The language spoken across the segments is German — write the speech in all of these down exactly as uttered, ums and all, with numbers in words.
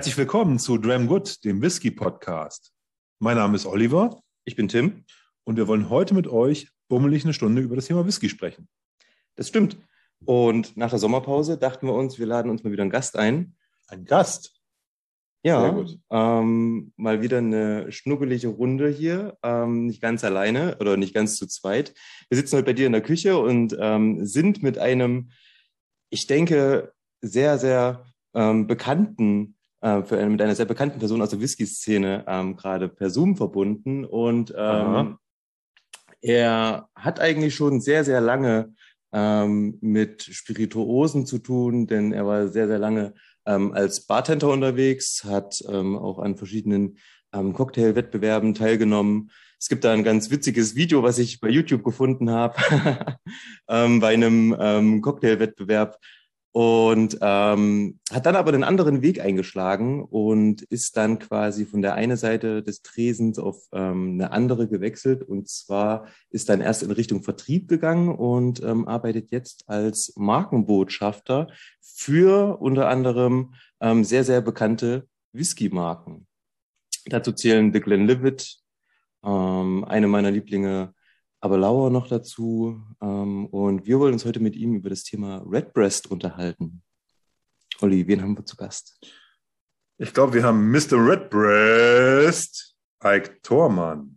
Herzlich willkommen zu Dram Good, dem Whisky-Podcast. Mein Name ist Oliver. Ich bin Tim. Und wir wollen heute mit euch bummelig eine Stunde über das Thema Whisky sprechen. Das stimmt. Und nach der Sommerpause dachten wir uns, wir laden uns mal wieder einen Gast ein. Ein Gast? Ja, Sehr gut. Ähm, mal wieder eine schnuggelige Runde hier. Ähm, nicht ganz alleine oder nicht ganz zu zweit. Wir sitzen heute bei dir in der Küche und ähm, sind mit einem, ich denke, sehr, sehr ähm, bekannten äh, für eine, mit einer sehr bekannten Person aus der Whisky-Szene ähm, gerade per Zoom verbunden. Und ähm, er hat eigentlich schon sehr, sehr lange ähm, mit Spirituosen zu tun, denn er war sehr, sehr lange ähm, als Bartender unterwegs, hat ähm, auch an verschiedenen ähm, Cocktailwettbewerben teilgenommen. Es gibt da ein ganz witziges Video, was ich bei YouTube gefunden habe, ähm, bei einem ähm, Cocktailwettbewerb. Und ähm, hat dann aber einen anderen Weg eingeschlagen und ist dann quasi von der einen Seite des Tresens auf ähm, eine andere gewechselt. Und zwar ist dann erst in Richtung Vertrieb gegangen und ähm, arbeitet jetzt als Markenbotschafter für unter anderem ähm, sehr, sehr bekannte Whisky-Marken. Dazu zählen The Glenlivet, ähm, eine meiner Lieblinge, aber Lauer noch dazu. Ähm, und wir wollen uns heute mit ihm über das Thema Redbreast unterhalten. Olli, wen haben wir zu Gast? Ich glaube, wir haben Mister Redbreast, Ike Thormann.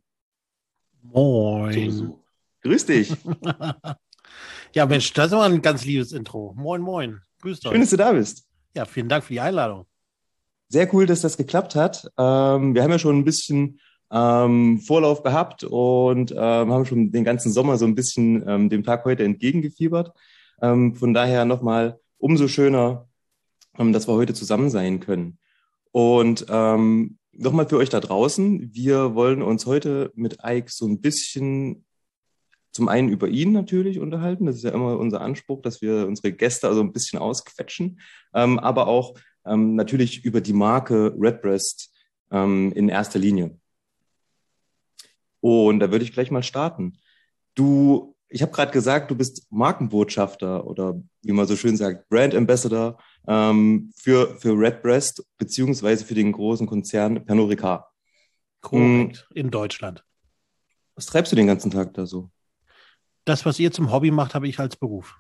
Moin. Grüß dich. Ja, Mensch, das war ein ganz liebes Intro. Moin, moin. Grüß euch. Schön, dass du da bist. Ja, vielen Dank für die Einladung. Sehr cool, dass das geklappt hat. Ähm, wir haben ja schon ein bisschen ähm, Vorlauf gehabt und ähm, haben schon den ganzen Sommer so ein bisschen ähm, dem Tag heute entgegengefiebert. Ähm, von daher nochmal umso schöner, ähm, dass wir heute zusammen sein können. Und ähm, nochmal für euch da draußen, wir wollen uns heute mit Ike so ein bisschen zum einen über ihn natürlich unterhalten. Das ist ja immer unser Anspruch, dass wir unsere Gäste also ein bisschen ausquetschen, ähm, aber auch ähm, natürlich über die Marke Redbreast ähm, in erster Linie. Und da würde ich gleich mal starten. Du, ich habe gerade gesagt, du bist Markenbotschafter oder wie man so schön sagt, Brand Ambassador ähm, für, für Redbreast beziehungsweise für den großen Konzern Pernod Ricard. Korrekt, hm. In Deutschland. Was treibst du den ganzen Tag da so? Das, was ihr zum Hobby macht, habe ich als Beruf.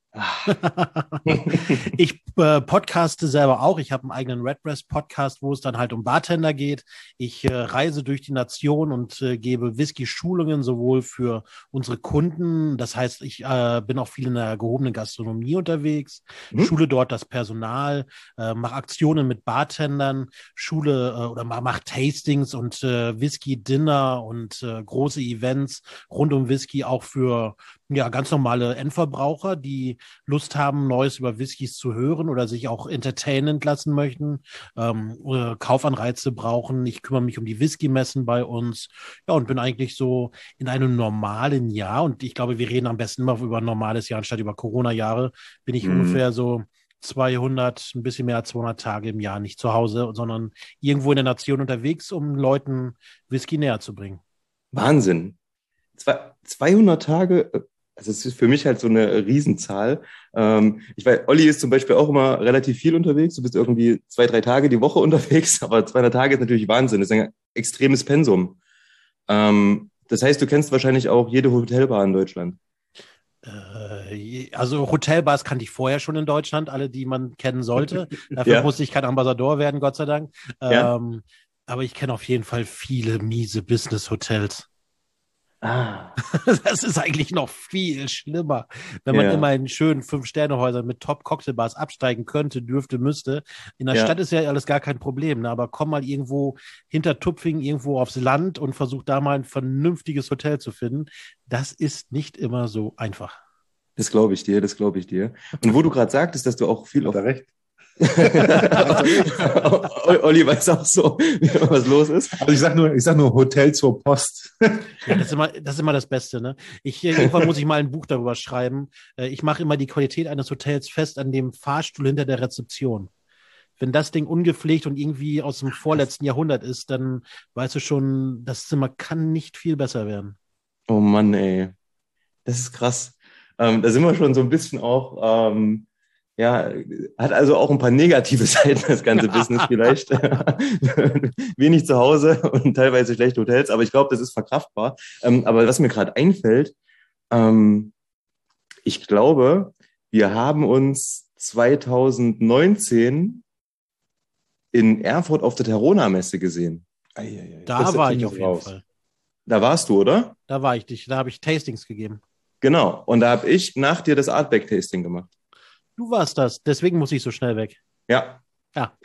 Ich äh, podcaste selber auch. Ich habe einen eigenen Redbreast-Podcast, wo es dann halt um Bartender geht. Ich äh, reise durch die Nation und äh, gebe Whisky-Schulungen, sowohl für unsere Kunden. Das heißt, ich äh, bin auch viel in der gehobenen Gastronomie unterwegs, mhm. schule dort das Personal, äh, mache Aktionen mit Bartendern, schule äh, oder mache Tastings und äh, Whisky-Dinner und äh, große Events rund um Whisky, auch für ja ganz normale Endverbraucher, die Lust haben, Neues über Whiskys zu hören oder sich auch entertainend lassen möchten, ähm, oder Kaufanreize brauchen. Ich kümmere mich um die Whisky-Messen bei uns, ja, und bin eigentlich so in einem normalen Jahr, und ich glaube, wir reden am besten immer über ein normales Jahr anstatt über Corona-Jahre, bin ich mhm. ungefähr so zweihundert, ein bisschen mehr als zweihundert Tage im Jahr nicht zu Hause, sondern irgendwo in der Nation unterwegs, um Leuten Whisky näher zu bringen. Wahnsinn. Zwei, zweihundert Tage. Also es ist für mich halt so eine Riesenzahl. Ähm, ich weiß, Olli ist zum Beispiel auch immer relativ viel unterwegs. Du bist irgendwie zwei, drei Tage die Woche unterwegs, aber zweihundert Tage ist natürlich Wahnsinn. Das ist ein extremes Pensum. Ähm, das heißt, du kennst wahrscheinlich auch jede Hotelbar in Deutschland. Äh, also Hotelbars kannte ich vorher schon in Deutschland, alle, die man kennen sollte. Dafür ja. musste ich kein Ambassador werden, Gott sei Dank. Ja. Ähm, aber ich kenne auf jeden Fall viele miese Business-Hotels. Ah. Das ist eigentlich noch viel schlimmer. Wenn man ja. immer in schönen Fünf-Sterne-Häusern mit Top-Cocktailbars absteigen könnte, dürfte, müsste. In der ja. Stadt ist ja alles gar kein Problem, ne? Aber komm mal irgendwo hinter Tupfingen, irgendwo aufs Land und versuch da mal ein vernünftiges Hotel zu finden. Das ist nicht immer so einfach. Das glaube ich dir, das glaube ich dir. Und wo du gerade sagtest, dass du auch viel auf... recht. Olli weiß auch so, was los ist. Also ich sag nur, ich sag nur Hotel zur Post. Ja, das ist immer, das ist immer das Beste, ne? Ich, irgendwann muss ich mal ein Buch darüber schreiben. Ich mache immer die Qualität eines Hotels fest an dem Fahrstuhl hinter der Rezeption. Wenn das Ding ungepflegt und irgendwie aus dem vorletzten Jahrhundert ist, dann weißt du schon, das Zimmer kann nicht viel besser werden. Oh Mann, ey. Das ist krass. Ähm, da sind wir schon so ein bisschen auch... Ähm Ja, hat also auch ein paar negative Seiten, das ganze Business vielleicht. Wenig zu Hause und teilweise schlechte Hotels, aber ich glaube, das ist verkraftbar. Ähm, aber was mir gerade einfällt, ähm, ich glaube, wir haben uns zwanzig neunzehn in Erfurt auf der Terrona-Messe gesehen. Eieiei, Da das war Team ich ist auf jeden raus. Fall. Da warst du, oder? Da war ich dich. Da habe ich Tastings gegeben. Genau. Und da habe ich nach dir das Artback-Tasting gemacht. Du warst das. Deswegen muss ich so schnell weg. Ja. Ja.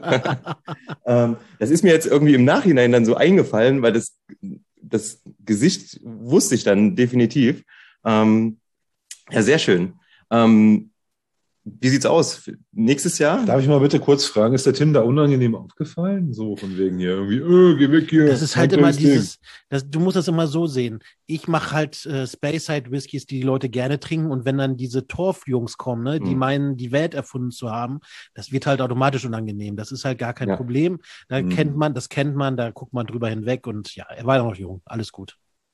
ähm, das ist mir jetzt irgendwie im Nachhinein dann so eingefallen, weil das, das Gesicht wusste ich dann definitiv. Ähm, ja, sehr schön. Ähm, wie sieht's aus? Nächstes Jahr? Darf ich mal bitte kurz fragen, ist der Tim da unangenehm aufgefallen? So von wegen hier irgendwie, öh, geh weg hier. Das ist halt kein immer Tasting. dieses, das, du musst das immer so sehen. Ich mache halt äh, Speyside Whiskys, die die Leute gerne trinken, und wenn dann diese Torf-Jungs kommen, ne, die Mhm. meinen, die Welt erfunden zu haben, das wird halt automatisch unangenehm. Das ist halt gar kein Ja. Problem. Da Mhm. kennt man, das kennt man, da guckt man drüber hinweg, und ja, er war ja noch jung, alles gut.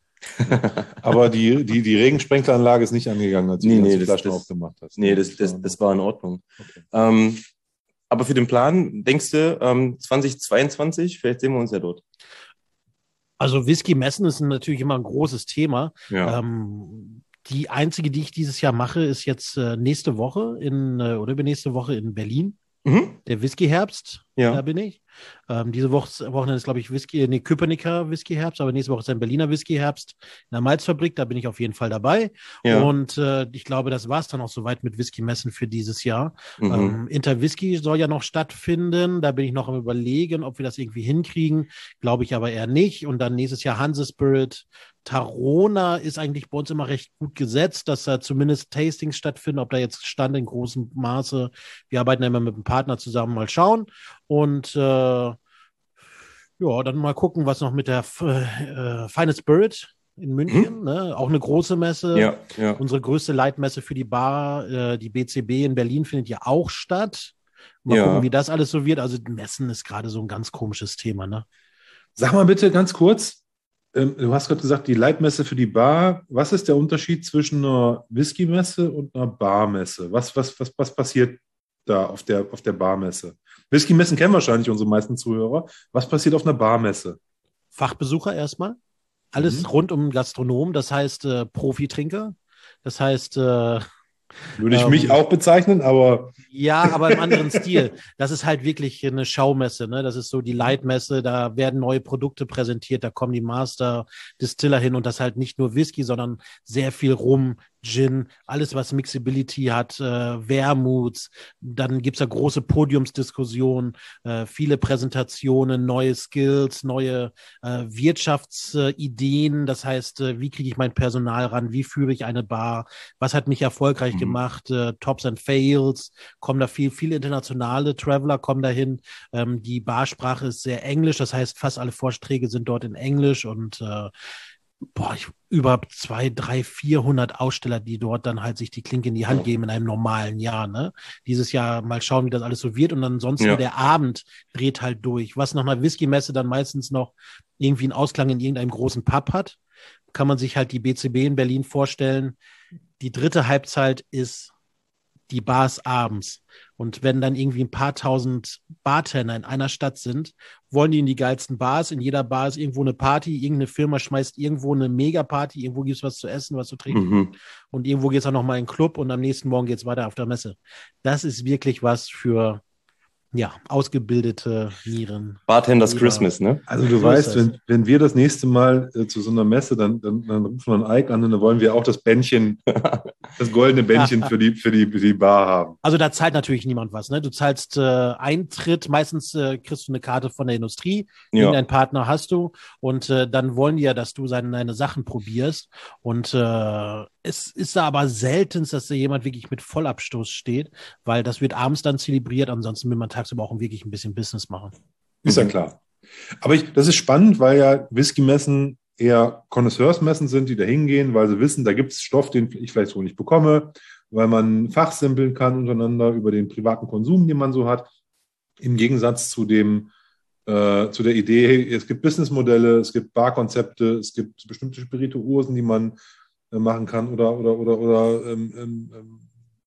Aber die, die, die Regensprenkleranlage ist nicht angegangen, als du Nee, die nee, ganzen das- Flaschen das- aufgemacht hast. Nee, das, das, das war in Ordnung. Okay. Ähm, aber für den Plan, denkst du, ähm, zwanzig zweiundzwanzig, vielleicht sehen wir uns ja dort. Also Whisky-Messen ist natürlich immer ein großes Thema. Ja. Ähm, die einzige, die ich dieses Jahr mache, ist jetzt äh, nächste Woche in, äh, oder übernächste Woche in Berlin. Mhm. Der Whisky-Herbst, Ja. da bin ich. Ähm, diese Woche, Wochenende ist, glaube ich, Whisky, nee, Köpenicker Whisky-Herbst, aber nächste Woche ist ein Berliner Whisky-Herbst in der Malzfabrik, da bin ich auf jeden Fall dabei. Ja. Und äh, ich glaube, das war es dann auch soweit mit Whisky-Messen für dieses Jahr. Mhm. Ähm, Interwhisky soll ja noch stattfinden, da bin ich noch am Überlegen, ob wir das irgendwie hinkriegen, glaube ich aber eher nicht. Und dann nächstes Jahr Hanse Spirit. Tarona ist eigentlich bei uns immer recht gut gesetzt, dass da zumindest Tastings stattfinden, ob da jetzt Stand in großem Maße. Wir arbeiten ja immer mit einem Partner zusammen, mal schauen. Und äh, ja, dann mal gucken, was noch mit der äh, Finest Spirit in München, Mhm. ne? Auch eine große Messe. Ja, ja. Unsere größte Leitmesse für die Bar, äh, die B C B in Berlin, findet ja auch statt. Mal Ja. gucken, wie das alles so wird. Also Messen ist gerade so ein ganz komisches Thema, ne? Sag mal bitte ganz kurz, ähm, du hast gerade gesagt, die Leitmesse für die Bar. Was ist der Unterschied zwischen einer Whisky-Messe und einer Barmesse? Was, was, was, was passiert da auf der, auf der Barmesse? Whisky-Messen kennen wahrscheinlich unsere meisten Zuhörer. Was passiert auf einer Barmesse? Fachbesucher erstmal. Alles Mhm. rund um Gastronom, das heißt äh, Profitrinker. Das heißt, äh, Würde ich Ähm, mich auch bezeichnen, aber ja, aber im anderen Stil. Das ist halt wirklich eine Schaumesse, ne? Das ist so die Leitmesse, da werden neue Produkte präsentiert, da kommen die Master Distiller hin, und das halt nicht nur Whisky, sondern sehr viel Rum, Gin, alles was Mixability hat, äh, Wermuts, dann gibt's da große Podiumsdiskussionen, äh, viele Präsentationen, neue Skills, neue äh, Wirtschaftsideen, das heißt, äh, wie kriege ich mein Personal ran, wie führe ich eine Bar, was hat mich erfolgreich Mhm. gemacht, äh, Tops and Fails, kommen da viel, viele internationale Traveler kommen dahin. Ähm, die Barsprache ist sehr englisch, das heißt, fast alle Vorträge sind dort in Englisch, und äh, boah, ich, über zwei, drei, vierhundert Aussteller, die dort dann halt sich die Klinke in die Hand Ja. geben in einem normalen Jahr, ne? Dieses Jahr mal schauen, wie das alles so wird, und ansonsten Ja. der Abend dreht halt durch. Was nach einer Whisky-Messe dann meistens noch irgendwie einen Ausklang in irgendeinem großen Pub hat, kann man sich halt die B C B in Berlin vorstellen. Die dritte Halbzeit ist die Bars abends. Und wenn dann irgendwie ein paar tausend Bartender in einer Stadt sind, wollen die in die geilsten Bars. In jeder Bar ist irgendwo eine Party, irgendeine Firma schmeißt irgendwo eine Megaparty, irgendwo gibt es was zu essen, was zu trinken. Mhm. Und irgendwo geht es auch noch mal in den Club, und am nächsten Morgen geht es weiter auf der Messe. Das ist wirklich was für, ja, ausgebildete Nieren. Bartenders Lieber- Christmas, ne? also du So weißt, ist das. wenn, wenn wir das nächste Mal äh, zu so einer Messe, dann, dann, dann rufen wir einen Ike an und dann wollen wir auch das Bändchen, das goldene Bändchen für die, für die, für die Bar haben. Also da zahlt natürlich niemand was, ne? Du zahlst äh, Eintritt, meistens äh, kriegst du eine Karte von der Industrie, Ja. irgendeinen Partner hast du, und äh, dann wollen die ja, dass du seine, deine Sachen probierst, und äh, es ist da aber selten, dass da jemand wirklich mit Vollabstoß steht, weil das wird abends dann zelebriert, ansonsten will man tagsüber auch wirklich ein bisschen Business machen. Ist ja Mhm. klar. Aber ich, das ist spannend, weil ja Whisky-Messen eher Connoisseursmessen sind, die da hingehen, weil sie wissen, da gibt es Stoff, den ich vielleicht so nicht bekomme, weil man fachsimpeln kann untereinander über den privaten Konsum, den man so hat. Im Gegensatz zu dem, äh, zu der Idee, hey, es gibt Businessmodelle, es gibt Barkonzepte, es gibt bestimmte Spirituosen, die man äh, machen kann, oder, oder, oder, oder ähm, ähm,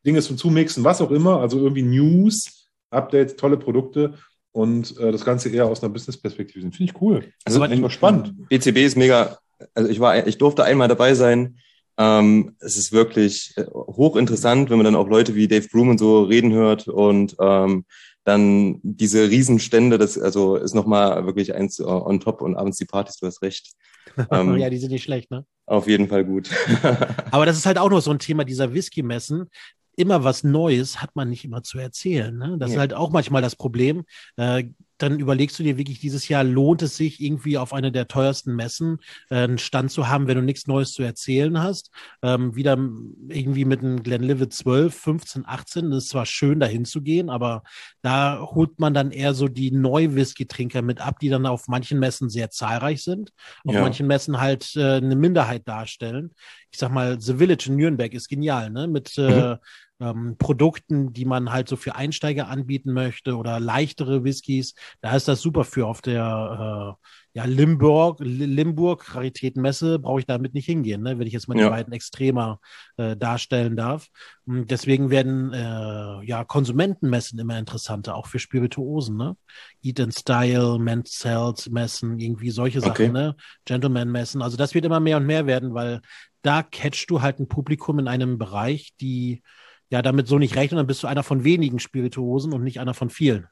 Dinge zum Zumixen, was auch immer, also irgendwie News, Updates, tolle Produkte und äh, das Ganze eher aus einer Business-Perspektive sind. Finde ich cool. Also das war spannend. B C B ist mega, also ich war, ich durfte einmal dabei sein. Ähm, es ist wirklich hochinteressant, wenn man dann auch Leute wie Dave Broom und so reden hört und ähm, dann diese Riesenstände, das also ist nochmal wirklich eins on top und abends die Partys, du hast recht. Ähm, ja, die sind nicht schlecht, ne? Auf jeden Fall gut. Aber das ist halt auch noch so ein Thema dieser Whisky-Messen. Immer was Neues hat man nicht immer zu erzählen. Ne? Das ja. ist halt auch manchmal das Problem. Äh, dann überlegst du dir wirklich, dieses Jahr lohnt es sich, irgendwie auf eine der teuersten Messen äh, einen Stand zu haben, wenn du nichts Neues zu erzählen hast. Ähm, wieder irgendwie mit einem Glenlivet zwölf, fünfzehn, achtzehn. Das ist zwar schön, dahin zu gehen, aber da holt man dann eher so die Neu-Whisky-Trinker mit ab, die dann auf manchen Messen sehr zahlreich sind, auf ja. manchen Messen halt äh, eine Minderheit darstellen. Ich sag mal, The Village in Nürnberg ist genial, ne? Mit mhm. äh, ähm, Produkten, die man halt so für Einsteiger anbieten möchte oder leichtere Whiskys. Da ist das super für. Auf der äh, ja, Limburg, Limburg Raritätenmesse brauche ich damit nicht hingehen, ne? Wenn ich jetzt mal ja. die beiden Extremer äh, darstellen darf. Und deswegen werden äh, ja Konsumentenmessen immer interessanter, auch für Spirituosen, ne? Eat and Style, Men's Health Messen, irgendwie solche Sachen, okay. ne? Gentleman Messen. Also das wird immer mehr und mehr werden, weil da catchst du halt ein Publikum in einem Bereich, die ja damit so nicht rechnen, dann bist du einer von wenigen Spirituosen und nicht einer von vielen.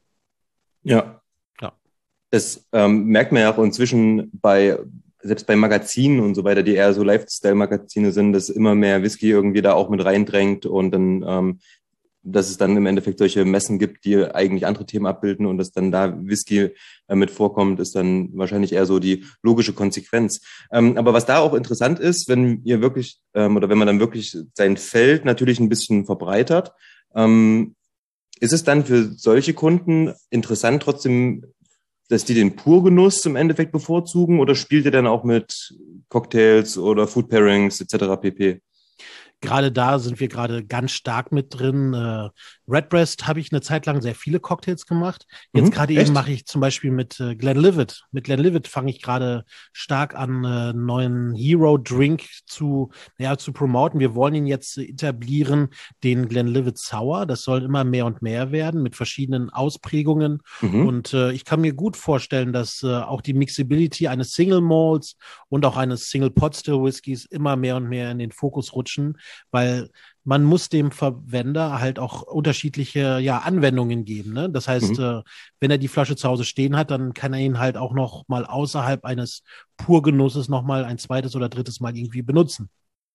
Ja. Ja. Das ähm, merkt man ja auch inzwischen bei, selbst bei Magazinen und so weiter, die eher so Lifestyle-Magazine sind, dass immer mehr Whisky irgendwie da auch mit reindrängt und dann, ähm, dass es dann im Endeffekt solche Messen gibt, die eigentlich andere Themen abbilden und dass dann da Whisky äh, mit vorkommt, ist dann wahrscheinlich eher so die logische Konsequenz. Ähm, aber was da auch interessant ist, wenn ihr wirklich, ähm, oder wenn man dann wirklich sein Feld natürlich ein bisschen verbreitert, ähm, ist es dann für solche Kunden interessant trotzdem, dass die den Purgenuss im Endeffekt bevorzugen oder spielt ihr dann auch mit Cocktails oder Food Pairings et cetera pp.? Gerade da sind wir gerade ganz stark mit drin. Äh, Redbreast habe ich eine Zeit lang sehr viele Cocktails gemacht. Jetzt mhm, gerade eben mache ich zum Beispiel mit äh, Glenlivet. Mit Glenlivet fange ich gerade stark an, äh, einen neuen Hero-Drink zu, naja, zu promoten. Wir wollen ihn jetzt etablieren, den Glenlivet Sour. Das soll immer mehr und mehr werden mit verschiedenen Ausprägungen. Mhm. Und äh, ich kann mir gut vorstellen, dass äh, auch die Mixability eines Single Malts und auch eines Single Pot Still Whiskys immer mehr und mehr in den Fokus rutschen. Weil man muss dem Verwender halt auch unterschiedliche ja, Anwendungen geben. Ne? Das heißt, mhm. äh, wenn er die Flasche zu Hause stehen hat, dann kann er ihn halt auch noch mal außerhalb eines Purgenusses noch mal ein zweites oder drittes Mal irgendwie benutzen.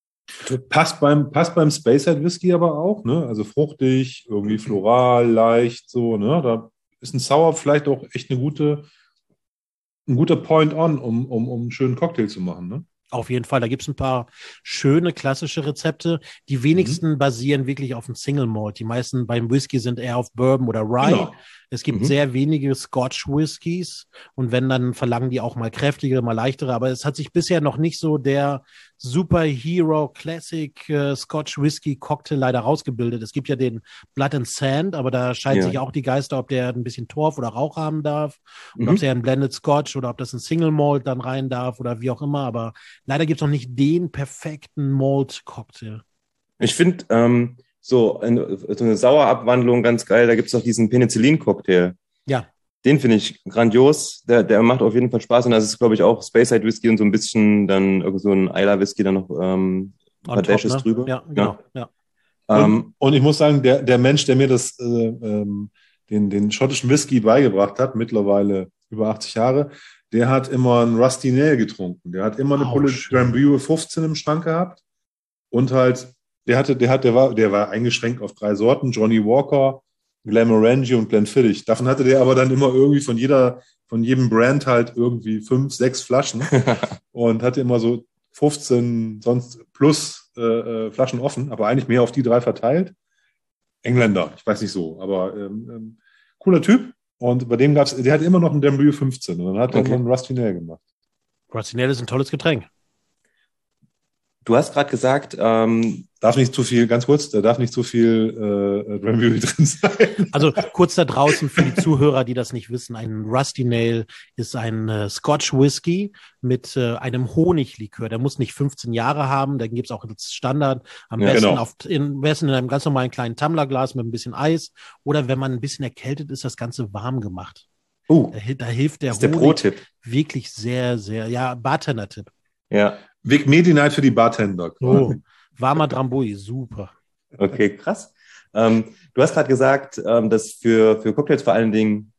Passt beim, passt beim Speyside Whisky aber auch, ne? Also fruchtig, irgendwie floral, leicht, so, ne? Da ist ein Sour vielleicht auch echt eine gute, ein guter Point-on, um, um, um einen schönen Cocktail zu machen, ne? Auf jeden Fall, da gibt's ein paar schöne klassische Rezepte. Die wenigsten mhm. basieren wirklich auf dem Single Malt. Die meisten beim Whisky sind eher auf Bourbon oder Rye. Genau. Es gibt mhm. sehr wenige Scotch Whiskys und wenn, dann verlangen die auch mal kräftigere, mal leichtere. Aber es hat sich bisher noch nicht so der Superhero Classic äh, Scotch Whisky Cocktail leider rausgebildet. Es gibt ja den Blood and Sand, aber da scheiden ja. sich auch die Geister, ob der ein bisschen Torf oder Rauch haben darf und mhm. ob der ein Blended Scotch oder ob das ein Single Malt dann rein darf oder wie auch immer. Aber leider gibt's noch nicht den perfekten Malt Cocktail. Ich finde ähm, so, eine, so eine Sauerabwandlung ganz geil. Da gibt's doch diesen Penicillin-Cocktail. Ja. Den finde ich grandios. Der, der macht auf jeden Fall Spaß. Und das ist, glaube ich, auch Speyside Whisky und so ein bisschen dann irgend so ein Isla Whisky dann noch ähm, ein paar Dashes ne? drüber. Ja, genau. Ja. Ja. Und, ähm, und ich muss sagen, der, der Mensch, der mir das, äh, ähm, den, den schottischen Whisky beigebracht hat, mittlerweile über achtzig Jahre, der hat immer einen Rusty Nail getrunken. Der hat immer eine Pulle Drambuie fünfzehn im Schrank gehabt. Und halt, der hatte, der hat, der war, der war eingeschränkt auf drei Sorten: Johnny Walker, Glenmorangie und Glenfiddich. Davon hatte der aber dann immer irgendwie von jeder, von jedem Brand halt irgendwie fünf, sechs Flaschen und hatte immer so fünfzehn sonst plus äh, äh, Flaschen offen, aber eigentlich mehr auf die drei verteilt. Engländer, ich weiß nicht so, aber ähm, ähm, cooler Typ. Und bei dem gab's, der hat immer noch einen Drambuie fünfzehn und dann hat er okay. einen Rusty Nail gemacht. Rusty Nail ist ein tolles Getränk. Du hast gerade gesagt, ähm, Darf nicht zu viel, ganz kurz, da darf nicht zu viel äh, Drambuie drin sein. Also kurz da draußen für die Zuhörer, die das nicht wissen, ein Rusty Nail ist ein äh, Scotch Whisky mit äh, einem Honiglikör. Der muss nicht fünfzehn Jahre haben, den gibt's auch als Standard. Am Ja, besten, genau. auf, in, am besten in einem ganz normalen kleinen Tumblerglas mit ein bisschen Eis. Oder wenn man ein bisschen erkältet ist, das Ganze warm gemacht. Uh, Da, da hilft der das ist der Honig Pro-Tipp. wirklich sehr, sehr, ja, Bartender-Tipp. Ja, Vic Medi Night für die Bartender. Oh, warmer Drambuie, super. okay, krass. Ähm, du hast gerade gesagt, ähm, dass für, für Cocktails vor allen Dingen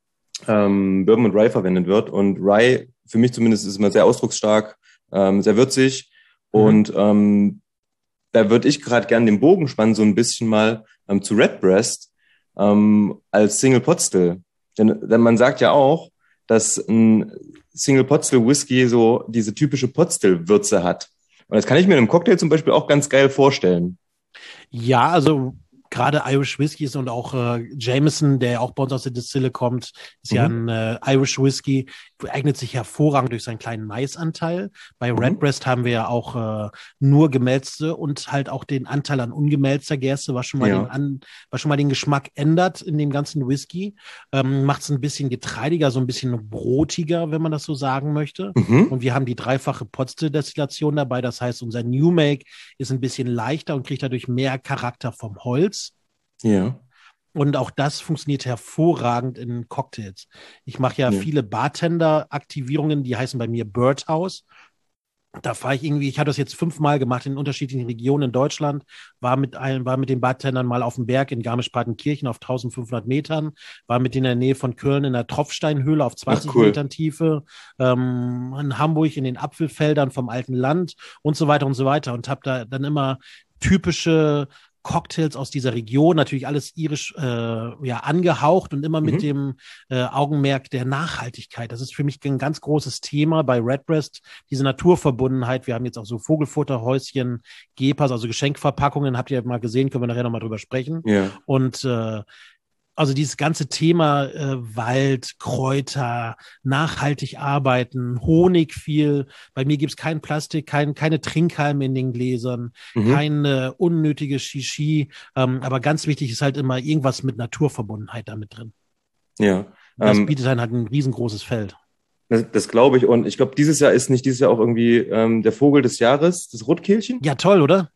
ähm, Bourbon und Rye verwendet wird. Und Rye, für mich zumindest, ist immer sehr ausdrucksstark, ähm, sehr würzig. Mhm. Und ähm, da würde ich gerade gerne den Bogen spannen, so ein bisschen mal ähm, zu Redbreast ähm, als Single Pot Still. Denn, denn man sagt ja auch, dass ein Single Pot Still Whisky so diese typische Pot Still Würze hat. Und das kann ich mir in einem Cocktail zum Beispiel auch ganz geil vorstellen. Ja, also gerade Irish Whiskys und auch äh, Jameson, der ja auch bei uns aus der Distille kommt, ist mhm. ja ein äh, Irish Whisky, eignet sich hervorragend durch seinen kleinen Maisanteil. Bei mhm. Redbreast haben wir ja auch äh, nur gemälzte und halt auch den Anteil an ungemälzter Gerste, was schon mal, ja. den, an, was schon mal den Geschmack ändert in dem ganzen Whisky. Ähm, macht es ein bisschen getreidiger, so ein bisschen brotiger, wenn man das so sagen möchte. Mhm. Und wir haben die dreifache Potstill-Destillation dabei. Das heißt, unser New Make ist ein bisschen leichter und kriegt dadurch mehr Charakter vom Holz. Ja. Und auch das funktioniert hervorragend in Cocktails. Ich mache ja, ja viele Bartender-Aktivierungen, die heißen bei mir Birdhouse. Da fahre ich irgendwie, ich habe das jetzt fünfmal gemacht in unterschiedlichen Regionen in Deutschland, war mit einem, war mit den Bartendern mal auf dem Berg in Garmisch-Partenkirchen auf eintausendfünfhundert Metern, war mit denen in der Nähe von Köln in der Tropfsteinhöhle auf zwanzig Ach, cool. Metern Tiefe, ähm, in Hamburg in den Apfelfeldern vom alten Land und so weiter und so weiter und habe da dann immer typische Cocktails aus dieser Region, natürlich alles irisch äh, ja angehaucht und immer mit mhm. dem äh, Augenmerk der Nachhaltigkeit. Das ist für mich ein ganz großes Thema bei Redbreast, diese Naturverbundenheit. Wir haben jetzt auch so Vogelfutterhäuschen, Gepas, also Geschenkverpackungen, habt ihr mal gesehen, können wir nachher nochmal drüber sprechen. Ja. Und äh, also dieses ganze Thema äh, Wald, Kräuter, nachhaltig arbeiten, Honig viel. Bei mir gibt's kein Plastik, kein, keine Trinkhalme in den Gläsern, mhm. keine unnötige Shishi. Ähm, aber ganz wichtig ist halt immer irgendwas mit Naturverbundenheit damit drin. Ja. Das ähm, bietet dann halt ein riesengroßes Feld. Das, das glaube ich. Und ich glaube, dieses Jahr ist nicht dieses Jahr auch irgendwie ähm, der Vogel des Jahres, das Rotkehlchen? Ja, toll, oder?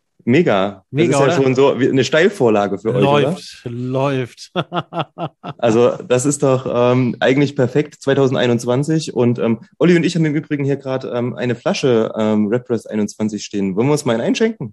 Mega. Mega, das ist ja oder? schon so wie eine Steilvorlage für läuft, euch, oder? Läuft, läuft. Also das ist doch ähm, eigentlich perfekt zwanzig einundzwanzig. Und ähm, Olli und ich haben im Übrigen hier gerade ähm, eine Flasche ähm, Redbreast einundzwanzig stehen. Wollen wir uns mal einen einschenken?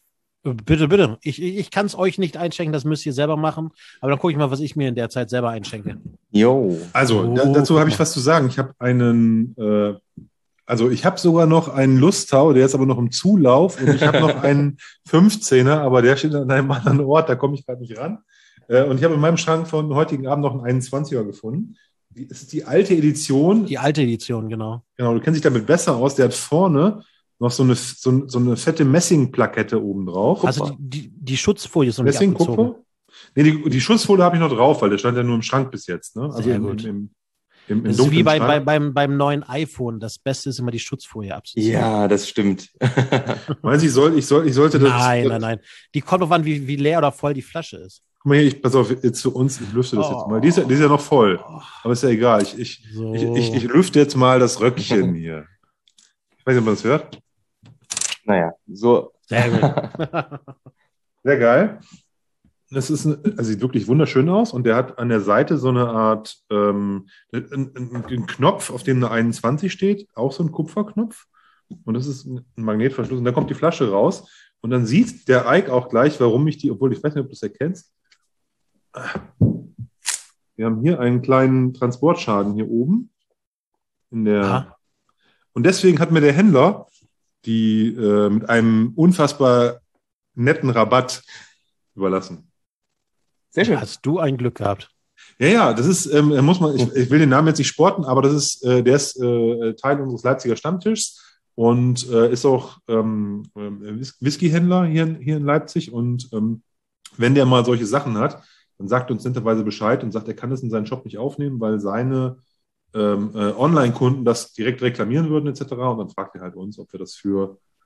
Bitte, bitte. Ich, ich, ich kann es euch nicht einschenken, das müsst ihr selber machen. Aber dann gucke ich mal, was ich mir in der Zeit selber einschenke. Jo. Also, Oh, da, dazu habe ich was zu sagen. Ich habe einen... Äh Also ich habe sogar noch einen Lusthau, der ist aber noch im Zulauf und ich habe noch einen fünfzehner, aber der steht an einem anderen Ort, da komme ich gerade nicht ran. Und ich habe in meinem Schrank von heutigen Abend noch einen einundzwanziger gefunden. Das ist die alte Edition. Die alte Edition, genau. Genau, du kennst dich damit besser aus. Der hat vorne noch so eine, so, so eine fette Messingplakette oben drauf. Also die, die, die Schutzfolie ist noch Messing, nicht abgezogen. Kupfer? Nee, die, die Schutzfolie habe ich noch drauf, weil der stand ja nur im Schrank bis jetzt. Ne? Also Sehr im, gut. Im, im, Im, im das ist wie bei, bei, beim, beim neuen iPhone. Das Beste ist immer die Schutzfolie abzuziehen. Ja, das stimmt. Meinst du, ich, soll, ich, soll, ich sollte das... Nein, nein, nein. Die kommt drauf an, wie, wie leer oder voll die Flasche ist. Guck mal hier, ich, pass auf, jetzt für uns, ich lüfte das oh. jetzt mal. Die ist, ja, die ist ja noch voll. Aber ist ja egal. Ich, ich, so. ich, ich, ich lüfte jetzt mal das Röckchen hier. Ich weiß nicht, ob man das hört. Naja, so. Sehr gut. Sehr geil. Das ist, also sieht wirklich wunderschön aus und der hat an der Seite so eine Art, ähm, einen, einen Knopf, auf dem eine einundzwanzig steht, auch so ein Kupferknopf und das ist ein Magnetverschluss und da kommt die Flasche raus und dann sieht der Ike auch gleich, warum ich die, obwohl ich weiß nicht, ob du das erkennst. Wir haben hier einen kleinen Transportschaden hier oben in der Aha. Und deswegen hat mir der Händler die äh, mit einem unfassbar netten Rabatt überlassen. Sehr schön. Hast du ein Glück gehabt? Ja, ja, das ist, ähm, muss man, ich, ich will den Namen jetzt nicht sporten, aber das ist, äh, der ist äh, Teil unseres Leipziger Stammtischs und äh, ist auch ähm, Whiskyhändler hier, hier in Leipzig und ähm, wenn der mal solche Sachen hat, dann sagt uns netterweise Bescheid und sagt, er kann das in seinen Shop nicht aufnehmen, weil seine ähm, äh, Online-Kunden das direkt reklamieren würden et cetera. Und dann fragt er halt uns, ob wir das für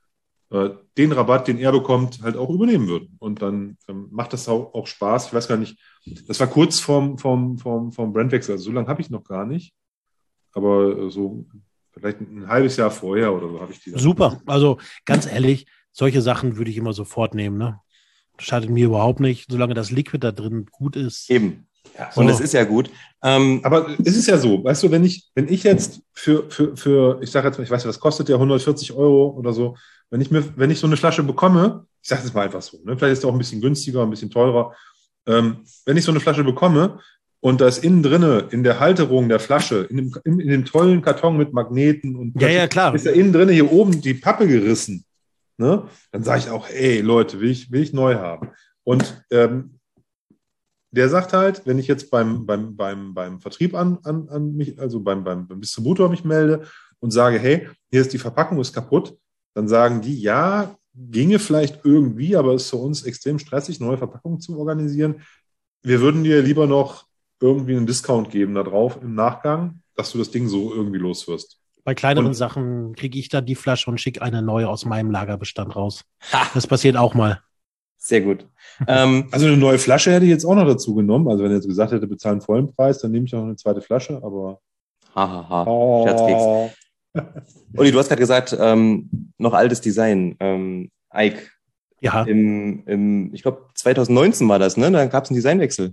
äh, den Rabatt, den er bekommt, halt auch übernehmen würden. Und dann ähm, macht das auch, auch Spaß. Ich weiß gar nicht, das war kurz vorm, vorm, vorm, vorm Brandwechsel, also so lange habe ich noch gar nicht. Aber äh, so vielleicht ein, ein halbes Jahr vorher oder so habe ich die dann. Super. Also ganz ehrlich, solche Sachen würde ich immer sofort nehmen. Ne? Schadet mir überhaupt nicht, solange das Liquid da drin gut ist. Eben. Ja, Und so. es ist ja gut. Ähm, Aber es ist ja so, weißt du, wenn ich, wenn ich jetzt für, für, für ich sage jetzt mal, ich weiß nicht, was kostet der, hundertvierzig Euro oder so, wenn ich mir, wenn ich so eine Flasche bekomme, ich sage es mal einfach so, ne, vielleicht ist es auch ein bisschen günstiger, ein bisschen teurer, ähm, wenn ich so eine Flasche bekomme und da ist innen drinne, in der Halterung der Flasche, in dem, in, in dem tollen Karton mit Magneten und Ja, ja, klar. ist da innen drinne hier oben die Pappe gerissen, ne, dann sage ich auch, ey Leute, will ich, will ich neu haben. Und ähm, der sagt halt, wenn ich jetzt beim, beim, beim, beim Vertrieb an, an, an mich, also beim, beim, beim Distributor mich melde und sage, hey, hier ist die Verpackung, ist kaputt, dann sagen die, ja, ginge vielleicht irgendwie, aber es ist für uns extrem stressig, neue Verpackungen zu organisieren. Wir würden dir lieber noch irgendwie einen Discount geben da drauf im Nachgang, dass du das Ding so irgendwie los wirst. Bei kleineren Und- Sachen kriege ich dann die Flasche und schicke eine neue aus meinem Lagerbestand raus. Ha. Das passiert auch mal. Sehr gut. Ähm, Also eine neue Flasche hätte ich jetzt auch noch dazu genommen. Also wenn er jetzt gesagt hätte, bezahlen vollen Preis, dann nehme ich auch eine zweite Flasche, aber hahaha, Oh. Scherzkeks. Olli, du hast gerade gesagt, ähm, noch altes Design. Ähm, Ike, Ja, im, im, ich glaube zwanzig neunzehn war das, ne? Da gab es einen Designwechsel.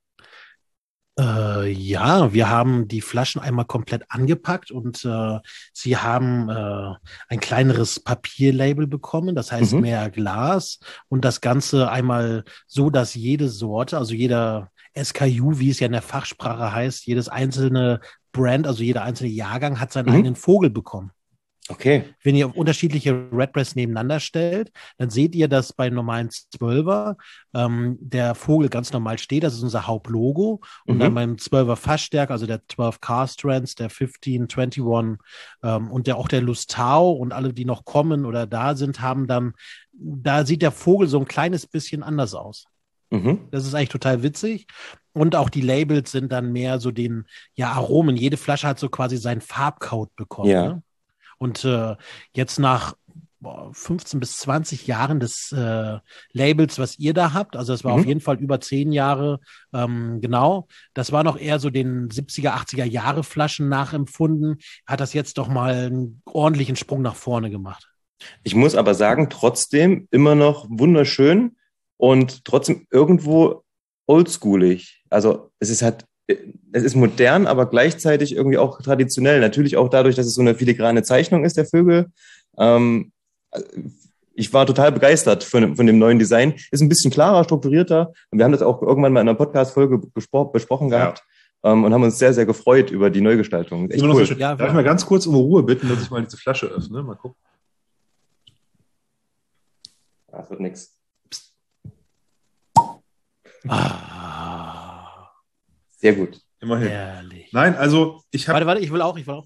äh, ja, wir haben die Flaschen einmal komplett angepackt und äh, sie haben äh, ein kleineres Papierlabel bekommen, das heißt Mhm. mehr Glas und das Ganze einmal so, dass jede Sorte, also jeder S K U, wie es ja in der Fachsprache heißt, jedes einzelne Brand, also jeder einzelne Jahrgang hat seinen Mhm. eigenen Vogel bekommen. Okay. Wenn ihr unterschiedliche Redbreasts nebeneinander stellt, dann seht ihr, dass bei normalen Zwölfer ähm, der Vogel ganz normal steht. Das ist unser Hauptlogo. Und Mhm. dann beim Zwölfer Fassstärke, also der zwölf Car Strands, der fünfzehn, einundzwanzig ähm, und der auch der Lustau und alle, die noch kommen oder da sind, haben dann, da sieht der Vogel so ein kleines bisschen anders aus. Mhm. Das ist eigentlich total witzig. Und auch die Labels sind dann mehr so den, ja, Aromen. Jede Flasche hat so quasi seinen Farbcode bekommen. Ja. Ne? Und äh, jetzt nach boah, fünfzehn bis zwanzig Jahren des äh, Labels, was ihr da habt, also das war Mhm. auf jeden Fall über zehn Jahre, ähm, genau, das war noch eher so den siebziger, achtziger Jahre Flaschen nachempfunden, hat das jetzt doch mal einen ordentlichen Sprung nach vorne gemacht. Ich muss aber sagen, trotzdem immer noch wunderschön und trotzdem irgendwo oldschoolig. Also es ist halt, es ist modern, aber gleichzeitig irgendwie auch traditionell. Natürlich auch dadurch, dass es so eine filigrane Zeichnung ist, der Vögel. Ähm, ich war total begeistert von, von dem neuen Design. Ist ein bisschen klarer, strukturierter. Und wir haben das auch irgendwann mal in einer Podcast-Folge bespro- besprochen Ja. gehabt ähm, und haben uns sehr, sehr gefreut über die Neugestaltung. Echt Immer noch so cool. schön. Ja, Darf ich mal ganz kurz um Ruhe bitten, dass ich mal diese Flasche öffne? Mal gucken. Das wird nix. Ah, Sehr gut. Immerhin. herrlich. Nein, also ich habe. Warte, warte, ich will auch, ich will auch.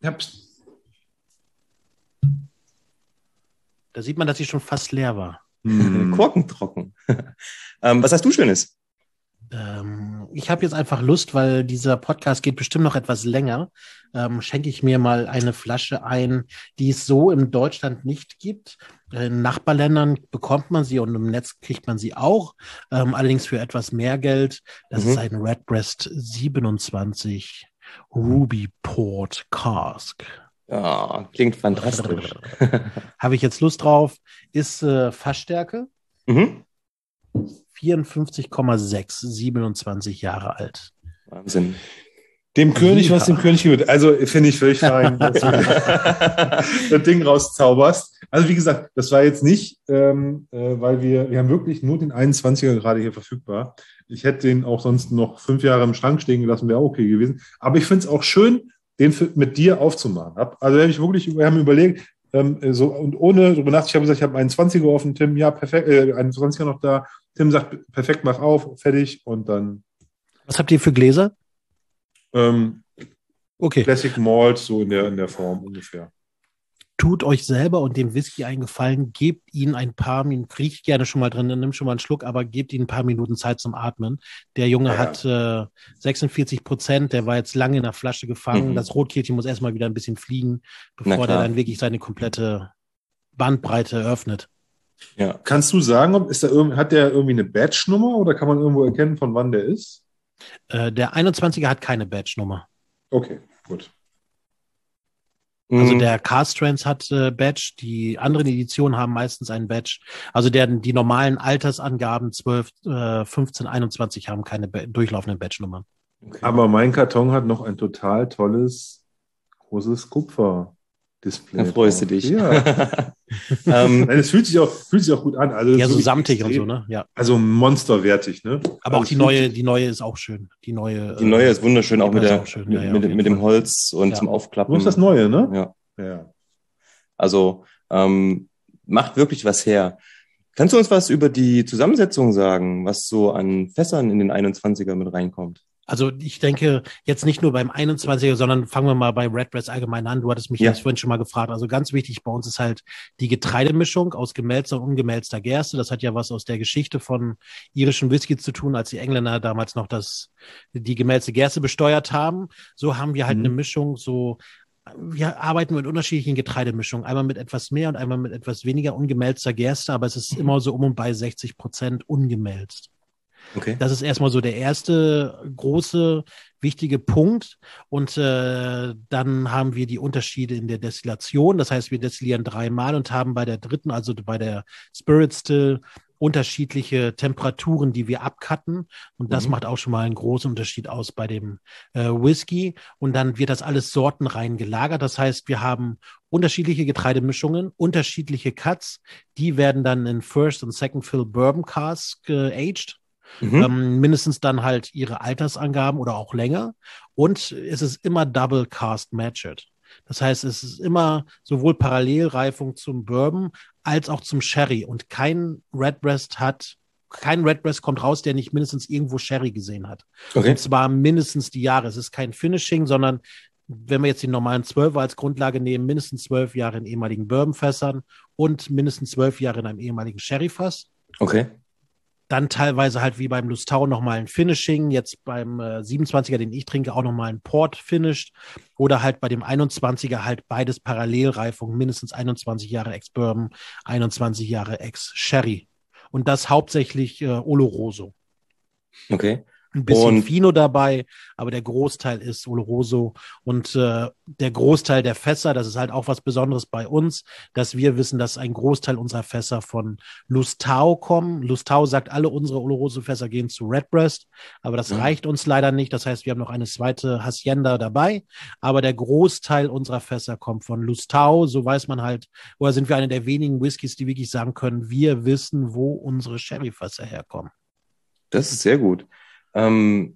Da sieht man, dass sie schon fast leer war. Hm. Korkentrocken. ähm, was hast du Schönes? Ähm, ich habe jetzt einfach Lust, weil dieser Podcast geht bestimmt noch etwas länger. Ähm, schenke ich mir mal eine Flasche ein, die es so in Deutschland nicht gibt. In Nachbarländern bekommt man sie und im Netz kriegt man sie auch, ähm, allerdings für etwas mehr Geld. Das Mhm. ist ein Redbreast siebenundzwanzig Ruby Port Cask. Ja, klingt fantastisch. Habe ich jetzt Lust drauf. Ist äh, Fassstärke mhm. vierundfünfzig Komma sechs, siebenundzwanzig Jahre alt. Wahnsinn. Dem König, Ja. was dem König gebührt. Also finde ich völlig fein, dass du das Ding rauszauberst. Also wie gesagt, das war jetzt nicht, ähm, äh, weil wir, wir haben wirklich nur den einundzwanziger gerade hier verfügbar. Ich hätte den auch sonst noch fünf Jahre im Schrank stehen gelassen, wäre okay gewesen. Aber ich finde es auch schön, den für, mit dir aufzumachen. Hab, also habe ich wirklich, wir haben überlegt, ähm, so, und ohne drüber nachzudenken, ich habe gesagt, ich habe einen zwanziger offen, Tim, ja, perfekt, äh, einen zwanziger noch da. Tim sagt, perfekt, mach auf, fertig und dann Was habt ihr für Gläser? ähm, Okay. Classic Malt, so in der, in der Form ungefähr. Tut euch selber und dem Whisky einen Gefallen, gebt ihn ein paar Minuten, riecht gerne schon mal drin, nimm schon mal einen Schluck, aber gebt ihm ein paar Minuten Zeit zum Atmen. Der Junge Ja, hat äh, sechsundvierzig Prozent, der war jetzt lange in der Flasche gefangen. Mhm. Das Rotkehlchen muss erstmal wieder ein bisschen fliegen, Na bevor der klar. dann wirklich seine komplette Bandbreite eröffnet. Ja. Kannst du sagen, ob ist da irgend, hat der irgendwie eine Badge-Nummer oder kann man irgendwo erkennen, von wann der ist? Äh, der einundzwanziger hat keine Badge-Nummer. Okay, gut. Also der Cars-Trans hat äh, Badge, die anderen Editionen haben meistens einen Badge. Also der, die normalen Altersangaben zwölf, äh, fünfzehn, einundzwanzig haben keine ba- durchlaufenden Badge-Nummern. Okay. Aber mein Karton hat noch ein total tolles, großes Kupfer-Display. Da freust du dich. Ja. ähm, Nein, es fühlt sich auch, fühlt sich auch gut an. Also ja, so wirklich samtig extrem, und so, ne? Ja. Also monsterwertig, ne? Aber also auch die neue, die neue ist auch schön. Die neue, die neue ist wunderschön, auch mit, der, schön. mit, Ja, ja, mit, mit dem Holz und ja. zum Aufklappen. Du hast das Neue, ne? Ja. Ja. Also ähm, macht wirklich was her. Kannst du uns was über die Zusammensetzung sagen, was so an Fässern in den einundzwanziger mit reinkommt? Also ich denke jetzt nicht nur beim einundzwanziger, sondern fangen wir mal bei Redbreast allgemein an. Du hattest mich ja. das vorhin schon mal gefragt. Also ganz wichtig bei uns ist halt die Getreidemischung aus gemälzter und ungemälzter Gerste. Das hat ja was aus der Geschichte von irischem Whisky zu tun, als die Engländer damals noch das, die gemälzte Gerste besteuert haben. So haben wir halt mhm. eine Mischung, so wir arbeiten mit unterschiedlichen Getreidemischungen. Einmal mit etwas mehr und einmal mit etwas weniger ungemälzter Gerste, aber es ist immer so um und bei sechzig Prozent ungemälzt. Okay. Das ist erstmal so der erste große, wichtige Punkt. Und äh, dann haben wir die Unterschiede in der Destillation. Das heißt, wir destillieren dreimal und haben bei der dritten, also bei der Spirit Still, unterschiedliche Temperaturen, die wir abcutten. Und das mhm. macht auch schon mal einen großen Unterschied aus bei dem äh, Whisky. Und dann wird das alles sortenrein gelagert. Das heißt, wir haben unterschiedliche Getreidemischungen, unterschiedliche Cuts. Die werden dann in First und Second Fill Bourbon Cask geaged. Mhm. Ähm, mindestens dann halt ihre Altersangaben oder auch länger. Und es ist immer Double Cast Matched. Das heißt, es ist immer sowohl Parallelreifung zum Bourbon als auch zum Sherry. Und kein Redbreast hat, kein Redbreast kommt raus, der nicht mindestens irgendwo Sherry gesehen hat. Okay. Und zwar mindestens die Jahre. Es ist kein Finishing, sondern wenn wir jetzt die normalen Zwölfer als Grundlage nehmen, mindestens zwölf Jahre in ehemaligen Bourbonfässern und mindestens zwölf Jahre in einem ehemaligen Sherryfass. Okay. Dann teilweise halt wie beim Lustau nochmal ein Finishing, jetzt beim äh, siebenundzwanziger, den ich trinke, auch nochmal ein Port finished oder halt bei dem einundzwanziger halt beides Parallelreifung, mindestens einundzwanzig Jahre Ex-Bourbon, einundzwanzig Jahre Ex-Sherry. Und das hauptsächlich äh, Oloroso. Okay. Ein bisschen und Fino dabei, aber der Großteil ist Oloroso und äh, der Großteil der Fässer, das ist halt auch was Besonderes bei uns, dass wir wissen, dass ein Großteil unserer Fässer von Lustau kommen. Lustau sagt, alle unsere Oloroso-Fässer gehen zu Redbreast, aber das mhm. reicht uns leider nicht. Das heißt, wir haben noch eine zweite Hacienda dabei, aber der Großteil unserer Fässer kommt von Lustau. So weiß man halt, oder sind wir eine der wenigen Whiskys, die wirklich sagen können, wir wissen, wo unsere Sherryfässer herkommen. Das ist sehr gut. Ähm,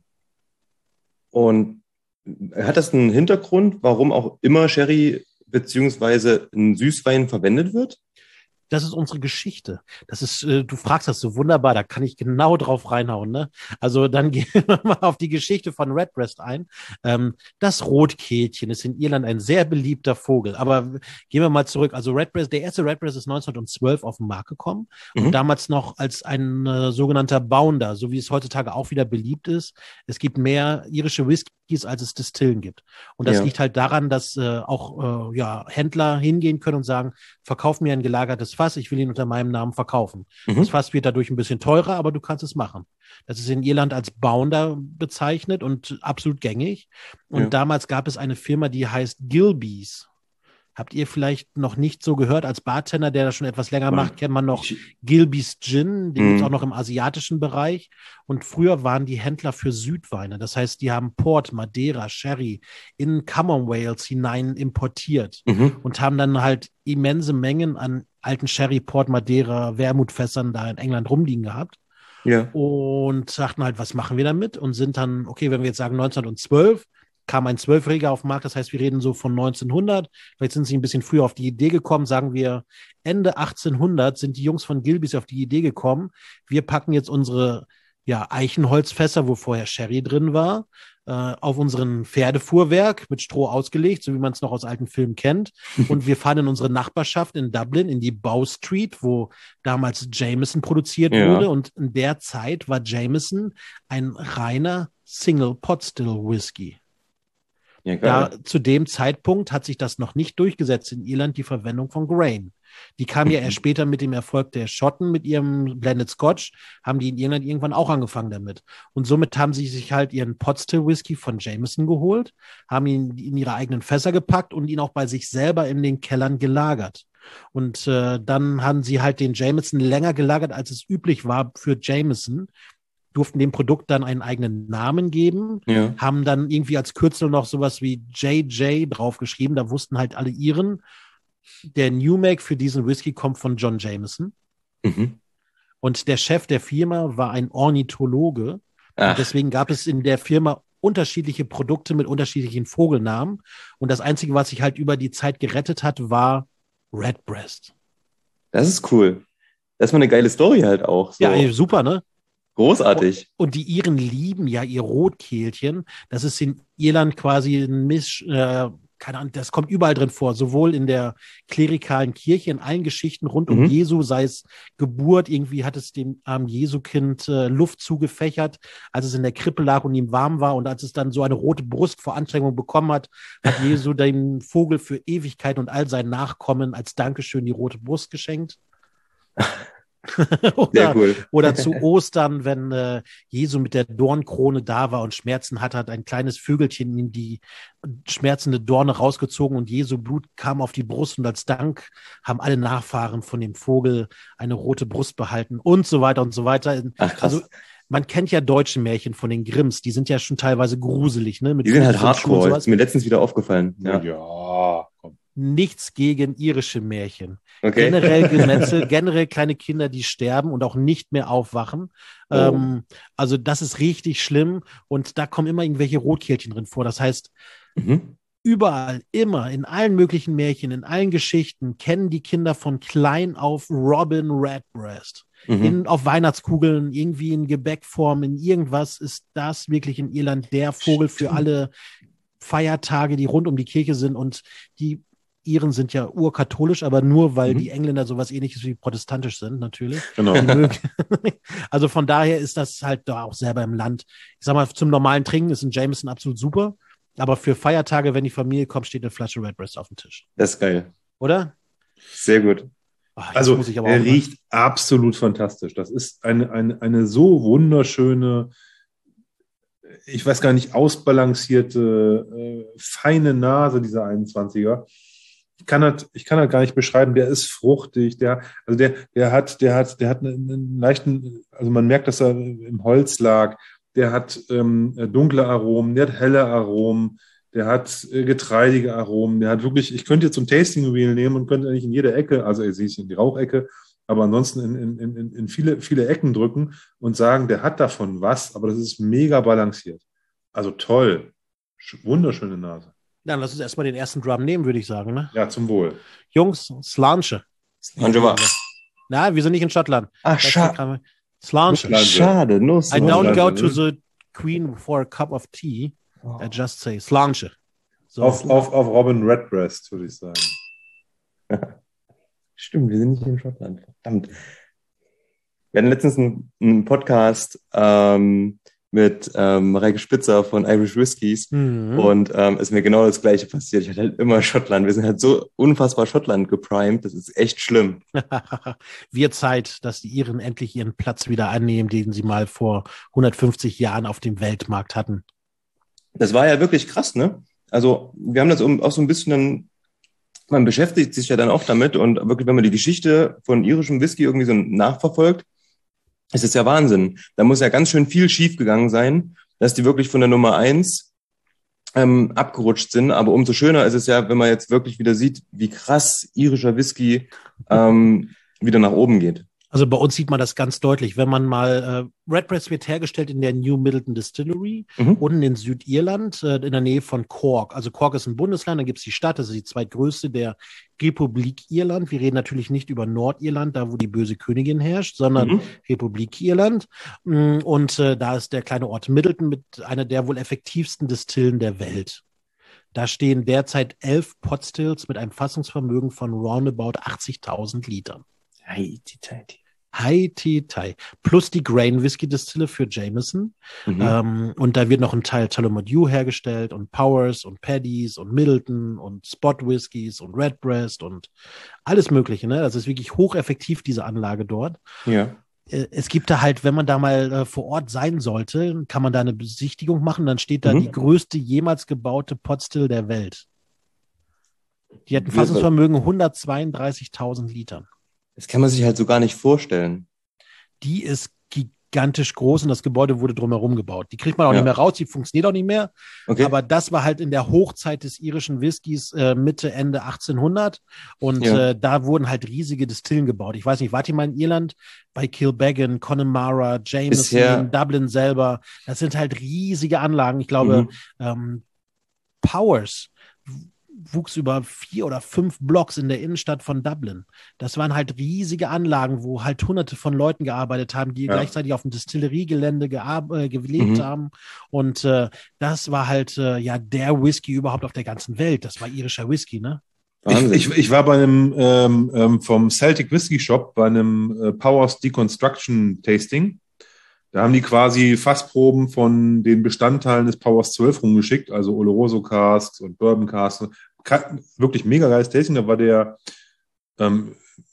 und hat das einen Hintergrund, warum auch immer Sherry beziehungsweise ein Süßwein verwendet wird? Das ist unsere Geschichte. Das ist, äh, du fragst das so wunderbar, da kann ich genau drauf reinhauen, ne? Also dann gehen wir mal auf die Geschichte von Redbreast ein. Ähm, das Rotkehlchen ist in Irland ein sehr beliebter Vogel, aber gehen wir mal zurück. Also Redbreast, der erste Redbreast ist neunzehnhundertzwölf auf den Markt gekommen mhm. und damals noch als ein äh, sogenannter Bounder, so wie es heutzutage auch wieder beliebt ist. Es gibt mehr irische Whiskys, als es Distillen gibt. Und das ja. liegt halt daran, dass äh, auch äh, ja, Händler hingehen können und sagen, verkauf mir ein gelagertes Fass, ich will ihn unter meinem Namen verkaufen. Mhm. Das Fass wird dadurch ein bisschen teurer, aber du kannst es machen. Das ist in Irland als Bounder bezeichnet und absolut gängig. Und ja. damals gab es eine Firma, die heißt Gilbey's. Habt ihr vielleicht noch nicht so gehört? Als Bartender, der das schon etwas länger Mann. macht, kennt man noch Gilbey's Gin. Den mhm. gibt es auch noch im asiatischen Bereich. Und früher waren die Händler für Südweine. Das heißt, die haben Port, Madeira, Sherry in Commonwealth hinein importiert mhm. und haben dann halt immense Mengen an alten Sherry, Port, Madeira, Wermutfässern da in England rumliegen gehabt. Ja. Und sagten halt, was machen wir damit? Und sind dann, okay, wenn wir jetzt sagen neunzehnhundertzwölf, kam ein Zwölfjähriger auf den Markt, das heißt, wir reden so von neunzehnhundert, vielleicht sind sie ein bisschen früher auf die Idee gekommen, sagen wir Ende achtzehnhundert sind die Jungs von Gilbey's auf die Idee gekommen, wir packen jetzt unsere ja, Eichenholzfässer, wo vorher Sherry drin war, äh, auf unseren Pferdefuhrwerk mit Stroh ausgelegt, so wie man es noch aus alten Filmen kennt. Und wir fahren in unsere Nachbarschaft in Dublin, in die Bow Street, wo damals Jameson produziert ja. wurde. Und in der Zeit war Jameson ein reiner Single-Pot-Still-Whisky. Ja, da, zu dem Zeitpunkt hat sich das noch nicht durchgesetzt in Irland, die Verwendung von Grain. Die kam ja Mhm. erst später mit dem Erfolg der Schotten mit ihrem Blended Scotch, haben die in Irland irgendwann auch angefangen damit. Und somit haben sie sich halt ihren Potstill Whisky von Jameson geholt, haben ihn in ihre eigenen Fässer gepackt und ihn auch bei sich selber in den Kellern gelagert. Und äh, dann haben sie halt den Jameson länger gelagert, als es üblich war für Jameson, durften dem Produkt dann einen eigenen Namen geben, Ja. haben dann irgendwie als Kürzel noch sowas wie J J draufgeschrieben, da wussten halt alle Iren, der New Make für diesen Whisky kommt von John Jameson. Mhm. Und der Chef der Firma war ein Ornithologe. Und Ach, deswegen gab es in der Firma unterschiedliche Produkte mit unterschiedlichen Vogelnamen. Und das Einzige, was sich halt über die Zeit gerettet hat, war Redbreast. das ist cool. Das ist mal eine geile Story halt auch. So. Ja, ey, super, ne? Großartig. Und die Iren lieben ja ihr Rotkehlchen. Das ist in Irland quasi ein Misch, äh, keine Ahnung, das kommt überall drin vor, sowohl in der klerikalen Kirche, in allen Geschichten rund um Mhm. Jesu, sei es Geburt, irgendwie hat es dem armen Jesukind äh, Luft zugefächert, als es in der Krippe lag und ihm warm war, und als es dann so eine rote Brust vor Anstrengung bekommen hat, hat Jesu den Vogel für Ewigkeit und all seinen Nachkommen als Dankeschön die rote Brust geschenkt. Sehr oder, cool. oder zu Ostern, wenn äh, Jesu mit der Dornkrone da war und Schmerzen hatte, hat ein kleines Vögelchen ihm die schmerzende Dorne rausgezogen und Jesu Blut kam auf die Brust, und als Dank haben alle Nachfahren von dem Vogel eine rote Brust behalten und so weiter und so weiter. Ach, krass. Also man kennt ja deutsche Märchen von den Grimms, die sind ja schon teilweise gruselig, ne? Mit Die sind halt Fuchs und Schuh und hardcore. sowas. Ist mir letztens wieder aufgefallen. Ja, Ja. komm. Nichts gegen irische Märchen. Okay. Generell Gemetzel, generell kleine Kinder, die sterben und auch nicht mehr aufwachen. Oh. Ähm, also das ist richtig schlimm, und da kommen immer irgendwelche Rotkehlchen drin vor. Das heißt, Mhm. überall, immer, in allen möglichen Märchen, in allen Geschichten kennen die Kinder von klein auf Robin Redbreast. Mhm. In, auf Weihnachtskugeln, irgendwie in Gebäckform, in irgendwas ist das wirklich in Irland der Vogel für Stimmt. alle Feiertage, die rund um die Kirche sind, und die Iren sind ja urkatholisch, aber nur, weil Mhm. die Engländer sowas Ähnliches wie protestantisch sind, natürlich. Genau. Die mögen. Also von daher ist das halt da auch selber im Land. Ich sag mal, zum normalen Trinken ist ein Jameson absolut super, aber für Feiertage, wenn die Familie kommt, steht eine Flasche Redbreast auf dem Tisch. Das ist geil. Oder? Sehr gut. Ach, jetzt Also muss ich aber er auch mal- riecht absolut fantastisch. Das ist eine, eine, eine so wunderschöne, ich weiß gar nicht, ausbalancierte, äh, feine Nase, dieser einundzwanziger. Ich kann das, ich kann das gar nicht beschreiben. Der ist fruchtig, der, also der, der hat, der hat, der hat einen, einen leichten, also man merkt, dass er im Holz lag. Der hat ähm, dunkle Aromen, der hat helle Aromen, der hat äh, getreidige Aromen, der hat wirklich, ich könnte jetzt so ein Tasting Wheel nehmen und könnte eigentlich in jede Ecke, also ihr seht es in die Rauchecke, aber ansonsten in, in, in, in viele, viele Ecken drücken und sagen, der hat davon was, aber das ist mega balanciert. Also toll. Sch- Wunderschöne Nase. Dann lass uns erstmal den ersten Drum nehmen, würde ich sagen. Ne? Ja, zum Wohl. Jungs, Slanche. Angela. Na, wir sind nicht in Schottland. Ach, Das ist scha der- Slanche. Schade. schade. Nuss. I don't go Slanche, to ne? the Queen for a cup of tea. I just say Slanche. So. Auf, auf, auf Robin Redbreast, würde ich sagen. Stimmt, wir sind nicht in Schottland. Verdammt. Wir hatten letztens einen, einen Podcast ähm, mit ähm, Mareike Spitzer von Irish Whiskies Mhm. und ähm, es ist mir genau das Gleiche passiert. Ich hatte halt immer Schottland. Wir sind halt so unfassbar Schottland geprimed. Das ist echt schlimm. Wird Zeit, dass die Iren endlich ihren Platz wieder annehmen, den sie mal vor hundertfünfzig Jahren auf dem Weltmarkt hatten. Das war ja wirklich krass, ne? Also wir haben das auch so ein bisschen dann, man beschäftigt sich ja dann auch damit und wirklich, wenn man die Geschichte von irischem Whisky irgendwie so nachverfolgt, ist es ja Wahnsinn. Da muss ja ganz schön viel schief gegangen sein, dass die wirklich von der Nummer eins ähm, abgerutscht sind. Aber umso schöner ist es ja, wenn man jetzt wirklich wieder sieht, wie krass irischer Whisky ähm, wieder nach oben geht. Also bei uns sieht man das ganz deutlich. Wenn man mal, äh, Redbreast wird hergestellt in der New Middleton Distillery, Mhm. unten in Südirland, äh, in der Nähe von Cork. Also Cork ist ein Bundesland, dann gibt es die Stadt, das ist die zweitgrößte der Republik Irland. Wir reden natürlich nicht über Nordirland, da wo die böse Königin herrscht, sondern Mhm. Republik Irland. Mm, Und äh, da ist der kleine Ort Middleton mit einer der wohl effektivsten Distillen der Welt. Da stehen derzeit elf Potstills mit einem Fassungsvermögen von roundabout achtzigtausend Litern. Hi, Ti, Tai. Plus die Grain Whisky Distille für Jameson. Mhm. Ähm, und da wird noch ein Teil Tullamore Dew hergestellt und Powers und Paddy's und Middleton und Spot Whiskys und Redbreast und alles Mögliche. Ne? Das ist wirklich hocheffektiv, diese Anlage dort. Ja. Es gibt da halt, wenn man da mal äh, vor Ort sein sollte, kann man da eine Besichtigung machen. Dann steht da mhm. die größte jemals gebaute Potstill der Welt. Die hat ein Fassungsvermögen hundertzweiunddreißigtausend Litern. Das kann man sich halt so gar nicht vorstellen. Die ist gigantisch groß und das Gebäude wurde drumherum gebaut. Die kriegt man auch ja. nicht mehr raus, die funktioniert auch nicht mehr. Okay. Aber das war halt in der Hochzeit des irischen Whiskys äh, Mitte, Ende achtzehnhundert und ja. äh, da wurden halt riesige Distillen gebaut. Ich weiß nicht, wart ihr mal in Irland? Bei Kilbeggan, Connemara, Jameson, Bisher. Dublin selber. Das sind halt riesige Anlagen. Ich glaube, mhm. ähm, Powers wuchs über vier oder fünf Blocks in der Innenstadt von Dublin. Das waren halt riesige Anlagen, wo halt hunderte von Leuten gearbeitet haben, die ja. gleichzeitig auf dem Distilleriegelände gear- äh, gelebt mhm. haben. Und äh, das war halt äh, ja der Whisky überhaupt auf der ganzen Welt. Das war irischer Whisky, ne? Ich, ich, ich war bei einem ähm, ähm, vom Celtic Whisky Shop bei einem äh, Powers Deconstruction Tasting. Da haben die quasi Fassproben von den Bestandteilen des Powers zwölf rumgeschickt, also Oloroso Casks und Bourbon Casks. Wirklich mega geiles Tasting. Da war der, ähm,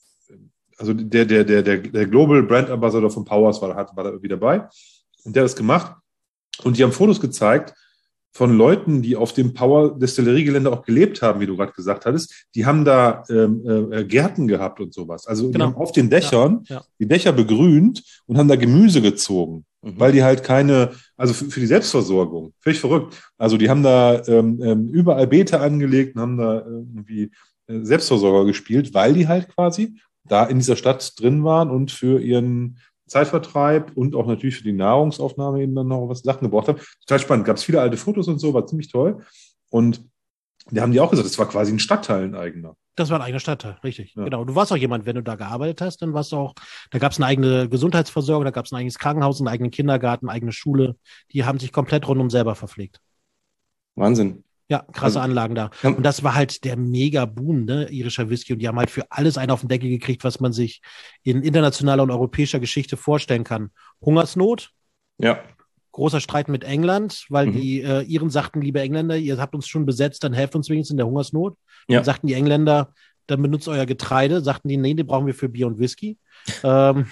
also der, der, der, der, der Global Brand Ambassador von Powers war, war da irgendwie dabei. Und der hat das gemacht. Und die haben Fotos gezeigt von Leuten, die auf dem Power Destilleriegelände auch gelebt haben, wie du gerade gesagt hattest. Die haben da ähm, äh, Gärten gehabt und sowas. Also genau. Die haben auf den Dächern ja, ja. die Dächer begrünt und haben da Gemüse gezogen, mhm. weil die halt keine, also für, für die Selbstversorgung, völlig verrückt. Also die haben da ähm, überall Beete angelegt und haben da irgendwie äh, Selbstversorger gespielt, weil die halt quasi da in dieser Stadt drin waren und für ihren Zeitvertreib und auch natürlich für die Nahrungsaufnahme eben dann noch was Sachen gebraucht haben. Total spannend. Gab es viele alte Fotos und so, war ziemlich toll. Und da haben die auch gesagt, das war quasi ein Stadtteil, ein eigener. Das war ein eigener Stadtteil, richtig. Ja. Genau. Du warst auch jemand, wenn du da gearbeitet hast, dann warst du auch, da gab es eine eigene Gesundheitsversorgung, da gab es ein eigenes Krankenhaus, einen eigenen Kindergarten, eine eigene Schule. Die haben sich komplett rundum selber verpflegt. Wahnsinn. Ja, krasse also, Anlagen da. Und das war halt der Mega-Boom, ne, irischer Whisky. Und die haben halt für alles einen auf den Deckel gekriegt, was man sich in internationaler und europäischer Geschichte vorstellen kann. Hungersnot. Ja. Großer Streit mit England, weil mhm. die äh, Iren sagten, liebe Engländer, ihr habt uns schon besetzt, dann helft uns wenigstens in der Hungersnot. Ja. Dann sagten die Engländer, dann benutzt euer Getreide. Sagten die, nee, den brauchen wir für Bier und Whisky. ähm,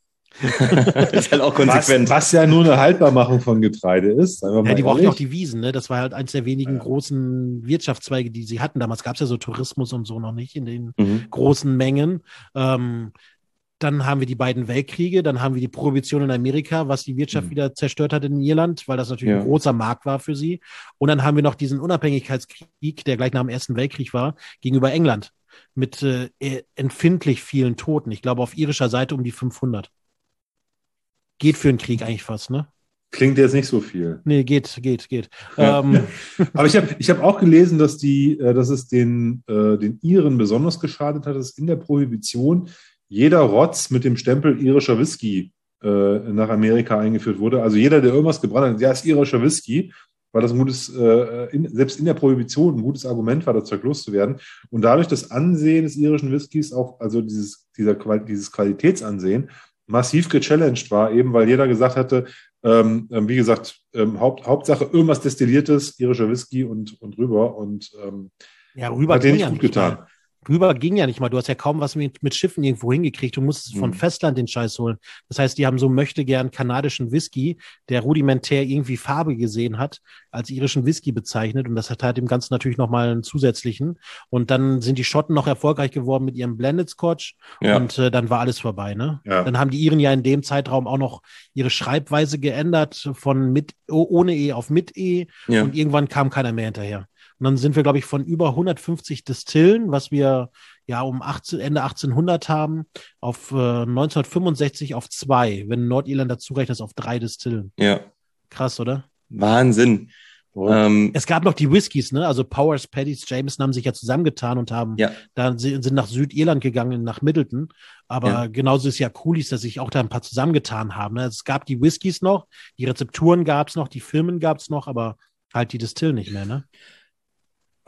das ist halt auch konsequent. Was, was ja nur eine Haltbarmachung von Getreide ist. Ja, die brauchten ja auch die Wiesen, ne? Das war halt eins der wenigen ja. großen Wirtschaftszweige, die sie hatten. Damals gab es ja so Tourismus und so noch nicht in den mhm. großen Mengen. Ähm, dann haben wir die beiden Weltkriege, dann haben wir die Prohibition in Amerika, was die Wirtschaft mhm. wieder zerstört hat in Irland, weil das natürlich ja. ein großer Markt war für sie. Und dann haben wir noch diesen Unabhängigkeitskrieg, der gleich nach dem Ersten Weltkrieg war, gegenüber England. Mit äh, empfindlich vielen Toten. Ich glaube auf irischer Seite um die fünfhundert. Geht für einen Krieg eigentlich fast, ne? Klingt jetzt nicht so viel. Nee, geht, geht, geht. Ja. Ähm. Aber ich habe ich hab auch gelesen, dass, die, dass es den, äh, den Iren besonders geschadet hat, dass in der Prohibition jeder Rotz mit dem Stempel irischer Whisky äh, nach Amerika eingeführt wurde. Also jeder, der irgendwas gebrannt hat, ja, ist irischer Whisky, weil das ein gutes, äh, in, selbst in der Prohibition ein gutes Argument war, das Zeug loszuwerden. Und dadurch das Ansehen des irischen Whiskys auch, also dieses, dieser, dieses Qualitätsansehen, massiv gechallenged war, eben weil jeder gesagt hatte, ähm, wie gesagt, ähm, Haupt, Hauptsache irgendwas Destilliertes, irischer Whisky und, und rüber. Und ähm, ja, rüber hat dir nicht gut getan. Mal. Rüber ging ja nicht mal. Du hast ja kaum was mit, mit Schiffen irgendwo hingekriegt. Du musstest mhm. von Festland den Scheiß holen. Das heißt, die haben so möchte gern kanadischen Whisky, der rudimentär irgendwie Farbe gesehen hat, als irischen Whisky bezeichnet. Und das hat halt dem Ganzen natürlich nochmal einen zusätzlichen. Und dann sind die Schotten noch erfolgreich geworden mit ihrem Blended Scotch. Ja. Und äh, dann war alles vorbei, ne? Ja. Dann haben die Iren ja in dem Zeitraum auch noch ihre Schreibweise geändert von mit ohne E auf mit E. Ja. Und irgendwann kam keiner mehr hinterher. Und dann sind wir, glaube ich, von über hundertfünfzig Distillen, was wir ja um achtzehn, Ende achtzehnhundert haben, auf äh, neunzehnhundertfünfundsechzig auf zwei. Wenn Nordirland dazu rechnet, ist auf drei Distillen. Ja. Krass, oder? Wahnsinn. Oh. Ähm, es gab noch die Whiskys, ne? Also Powers, Paddy's, Jameson haben sich ja zusammengetan und haben ja. da sind nach Südirland gegangen, nach Middleton. Aber ja. genauso ist ja Coolies, dass sich auch da ein paar zusammengetan haben. Ne? Es gab die Whiskys noch, die Rezepturen gab es noch, die Firmen gab es noch, aber halt die Distillen nicht mehr, ne?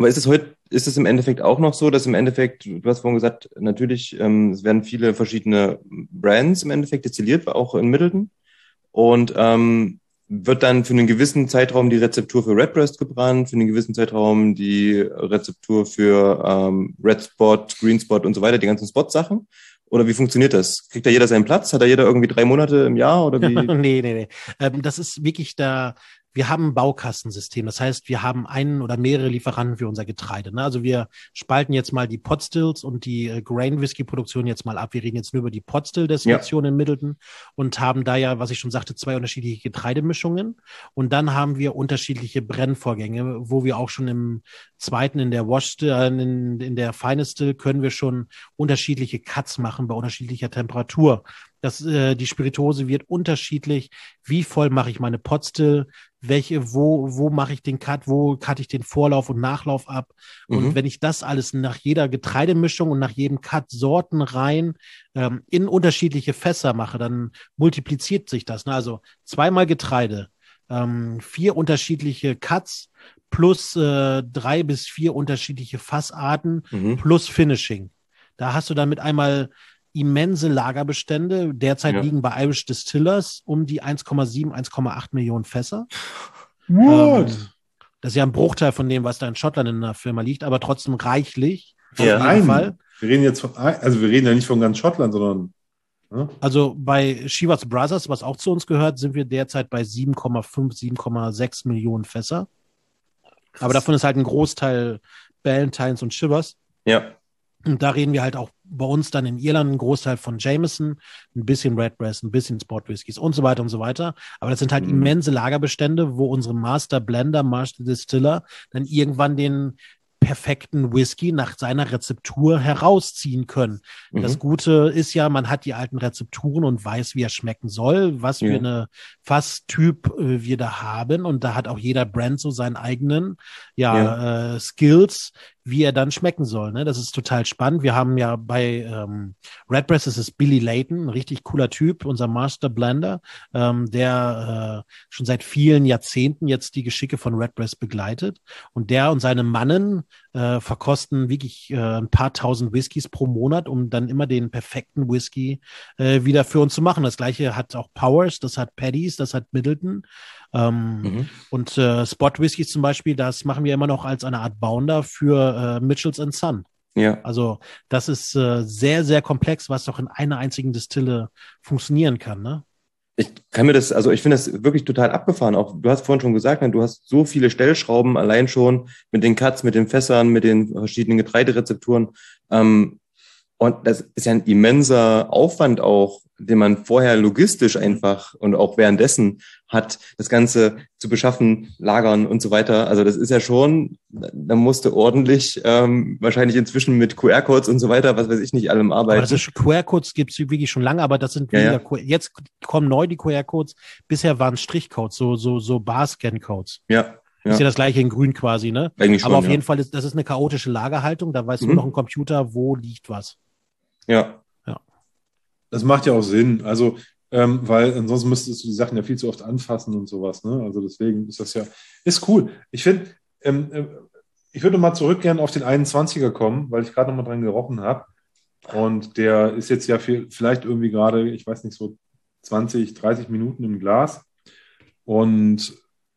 Aber ist es heute, ist es im Endeffekt auch noch so, dass im Endeffekt, du hast vorhin gesagt, natürlich, ähm, es werden viele verschiedene Brands im Endeffekt destilliert, auch in Middleton. Und ähm, wird dann für einen gewissen Zeitraum die Rezeptur für Redbreast gebrannt, für einen gewissen Zeitraum die Rezeptur für ähm, Red Spot, Green Spot und so weiter, die ganzen Spot-Sachen? Oder wie funktioniert das? Kriegt da jeder seinen Platz? Hat da jeder irgendwie drei Monate im Jahr oder wie? nee, nee, nee. Ähm, das ist wirklich da, wir haben ein Baukastensystem. Das heißt, wir haben einen oder mehrere Lieferanten für unser Getreide. Ne? Also wir spalten jetzt mal die Potstills und die äh, Grain Whisky Produktion jetzt mal ab. Wir reden jetzt nur über die Potstill-Destillation ja. in Middleton und haben da ja, was ich schon sagte, zwei unterschiedliche Getreidemischungen. Und dann haben wir unterschiedliche Brennvorgänge, wo wir auch schon im zweiten, in der Wash, äh, in, in der Finestill können wir schon unterschiedliche Cuts machen bei unterschiedlicher Temperatur. Das, äh, die Spirituose wird unterschiedlich. Wie voll mache ich meine Potstill? Welche, wo, wo mache ich den Cut? Wo cutte ich den Vorlauf und Nachlauf ab? Mhm. Und wenn ich das alles nach jeder Getreidemischung und nach jedem Cut Sorten rein ähm, in unterschiedliche Fässer mache, dann multipliziert sich das. Ne? Also zweimal Getreide, ähm, vier unterschiedliche Cuts plus äh, drei bis vier unterschiedliche Fassarten mhm. plus Finishing. Da hast du dann mit einmal immense Lagerbestände. Derzeit ja. liegen bei Irish Distillers um die eins Komma sieben, eins Komma acht Millionen Fässer. What? Ähm, das ist ja ein Bruchteil von dem, was da in Schottland in der Firma liegt, aber trotzdem reichlich. Ja. Auf jeden Fall. Wir reden jetzt von, also wir reden ja nicht von ganz Schottland, sondern ne? Also bei Shivers Brothers, was auch zu uns gehört, sind wir derzeit bei sieben Komma fünf, sieben Komma sechs Millionen Fässer. Krass. Aber davon ist halt ein Großteil Ballantines und Shivers. Ja. Und da reden wir halt auch bei uns dann in Irland ein Großteil von Jameson, ein bisschen Redbreast, ein bisschen Sport Whiskys und so weiter und so weiter. Aber das sind halt mhm. immense Lagerbestände, wo unsere Master Blender, Master Distiller dann irgendwann den perfekten Whisky nach seiner Rezeptur herausziehen können. Mhm. Das Gute ist ja, man hat die alten Rezepturen und weiß, wie er schmecken soll, was ja. für eine Fasstyp äh, wir da haben. Und da hat auch jeder Brand so seinen eigenen ja, ja. Äh, Skills, wie er dann schmecken soll. Ne? Das ist total spannend. Wir haben ja bei ähm, Redbreast, das ist Billy Layton, ein richtig cooler Typ, unser Master Blender, ähm, der äh, schon seit vielen Jahrzehnten jetzt die Geschicke von Redbreast begleitet. Und der und seine Mannen äh, verkosten wirklich äh, ein paar tausend Whiskys pro Monat, um dann immer den perfekten Whisky äh, wieder für uns zu machen. Das gleiche hat auch Powers, das hat Paddy's, das hat Middleton. Ähm, mhm. Und äh, Spot Whiskys zum Beispiel, das machen wir immer noch als eine Art Bounder für äh, Mitchells and Son. Ja. Also das ist äh, sehr, sehr komplex, was doch in einer einzigen Distille funktionieren kann, ne? Ich kann mir das, also ich finde das wirklich total abgefahren. Auch du hast vorhin schon gesagt, du hast so viele Stellschrauben allein schon mit den Cuts, mit den Fässern, mit den verschiedenen Getreiderezepturen. Ähm, und das ist ja ein immenser Aufwand auch, den man vorher logistisch einfach und auch währenddessen hat, das Ganze zu beschaffen, lagern und so weiter. Also das ist ja schon, da musste ordentlich ähm, wahrscheinlich inzwischen mit Q R-Codes und so weiter, was weiß ich nicht, allem arbeiten. Aber das ist, Q R-Codes gibt es wirklich schon lange, aber das sind weniger, ja, ja. Jetzt kommen neu die Q R-Codes. Bisher waren Strichcodes, so so so Bar-Scan-Codes. Ja. Ja. Ist ja das gleiche in grün quasi, ne? Eigentlich schon, aber auf ja. jeden Fall ist das ist eine chaotische Lagerhaltung. Da weiß mhm. nur noch ein Computer, wo liegt was. Ja. Das macht ja auch Sinn, also ähm, weil ansonsten müsstest du die Sachen ja viel zu oft anfassen und sowas, ne? Also deswegen ist das ja, ist cool. Ich finde, ähm, äh, ich würde mal zurück gerne auf den einundzwanziger kommen, weil ich gerade noch mal dran gerochen habe und der ist jetzt ja viel, vielleicht irgendwie gerade, ich weiß nicht, so zwanzig, dreißig Minuten im Glas und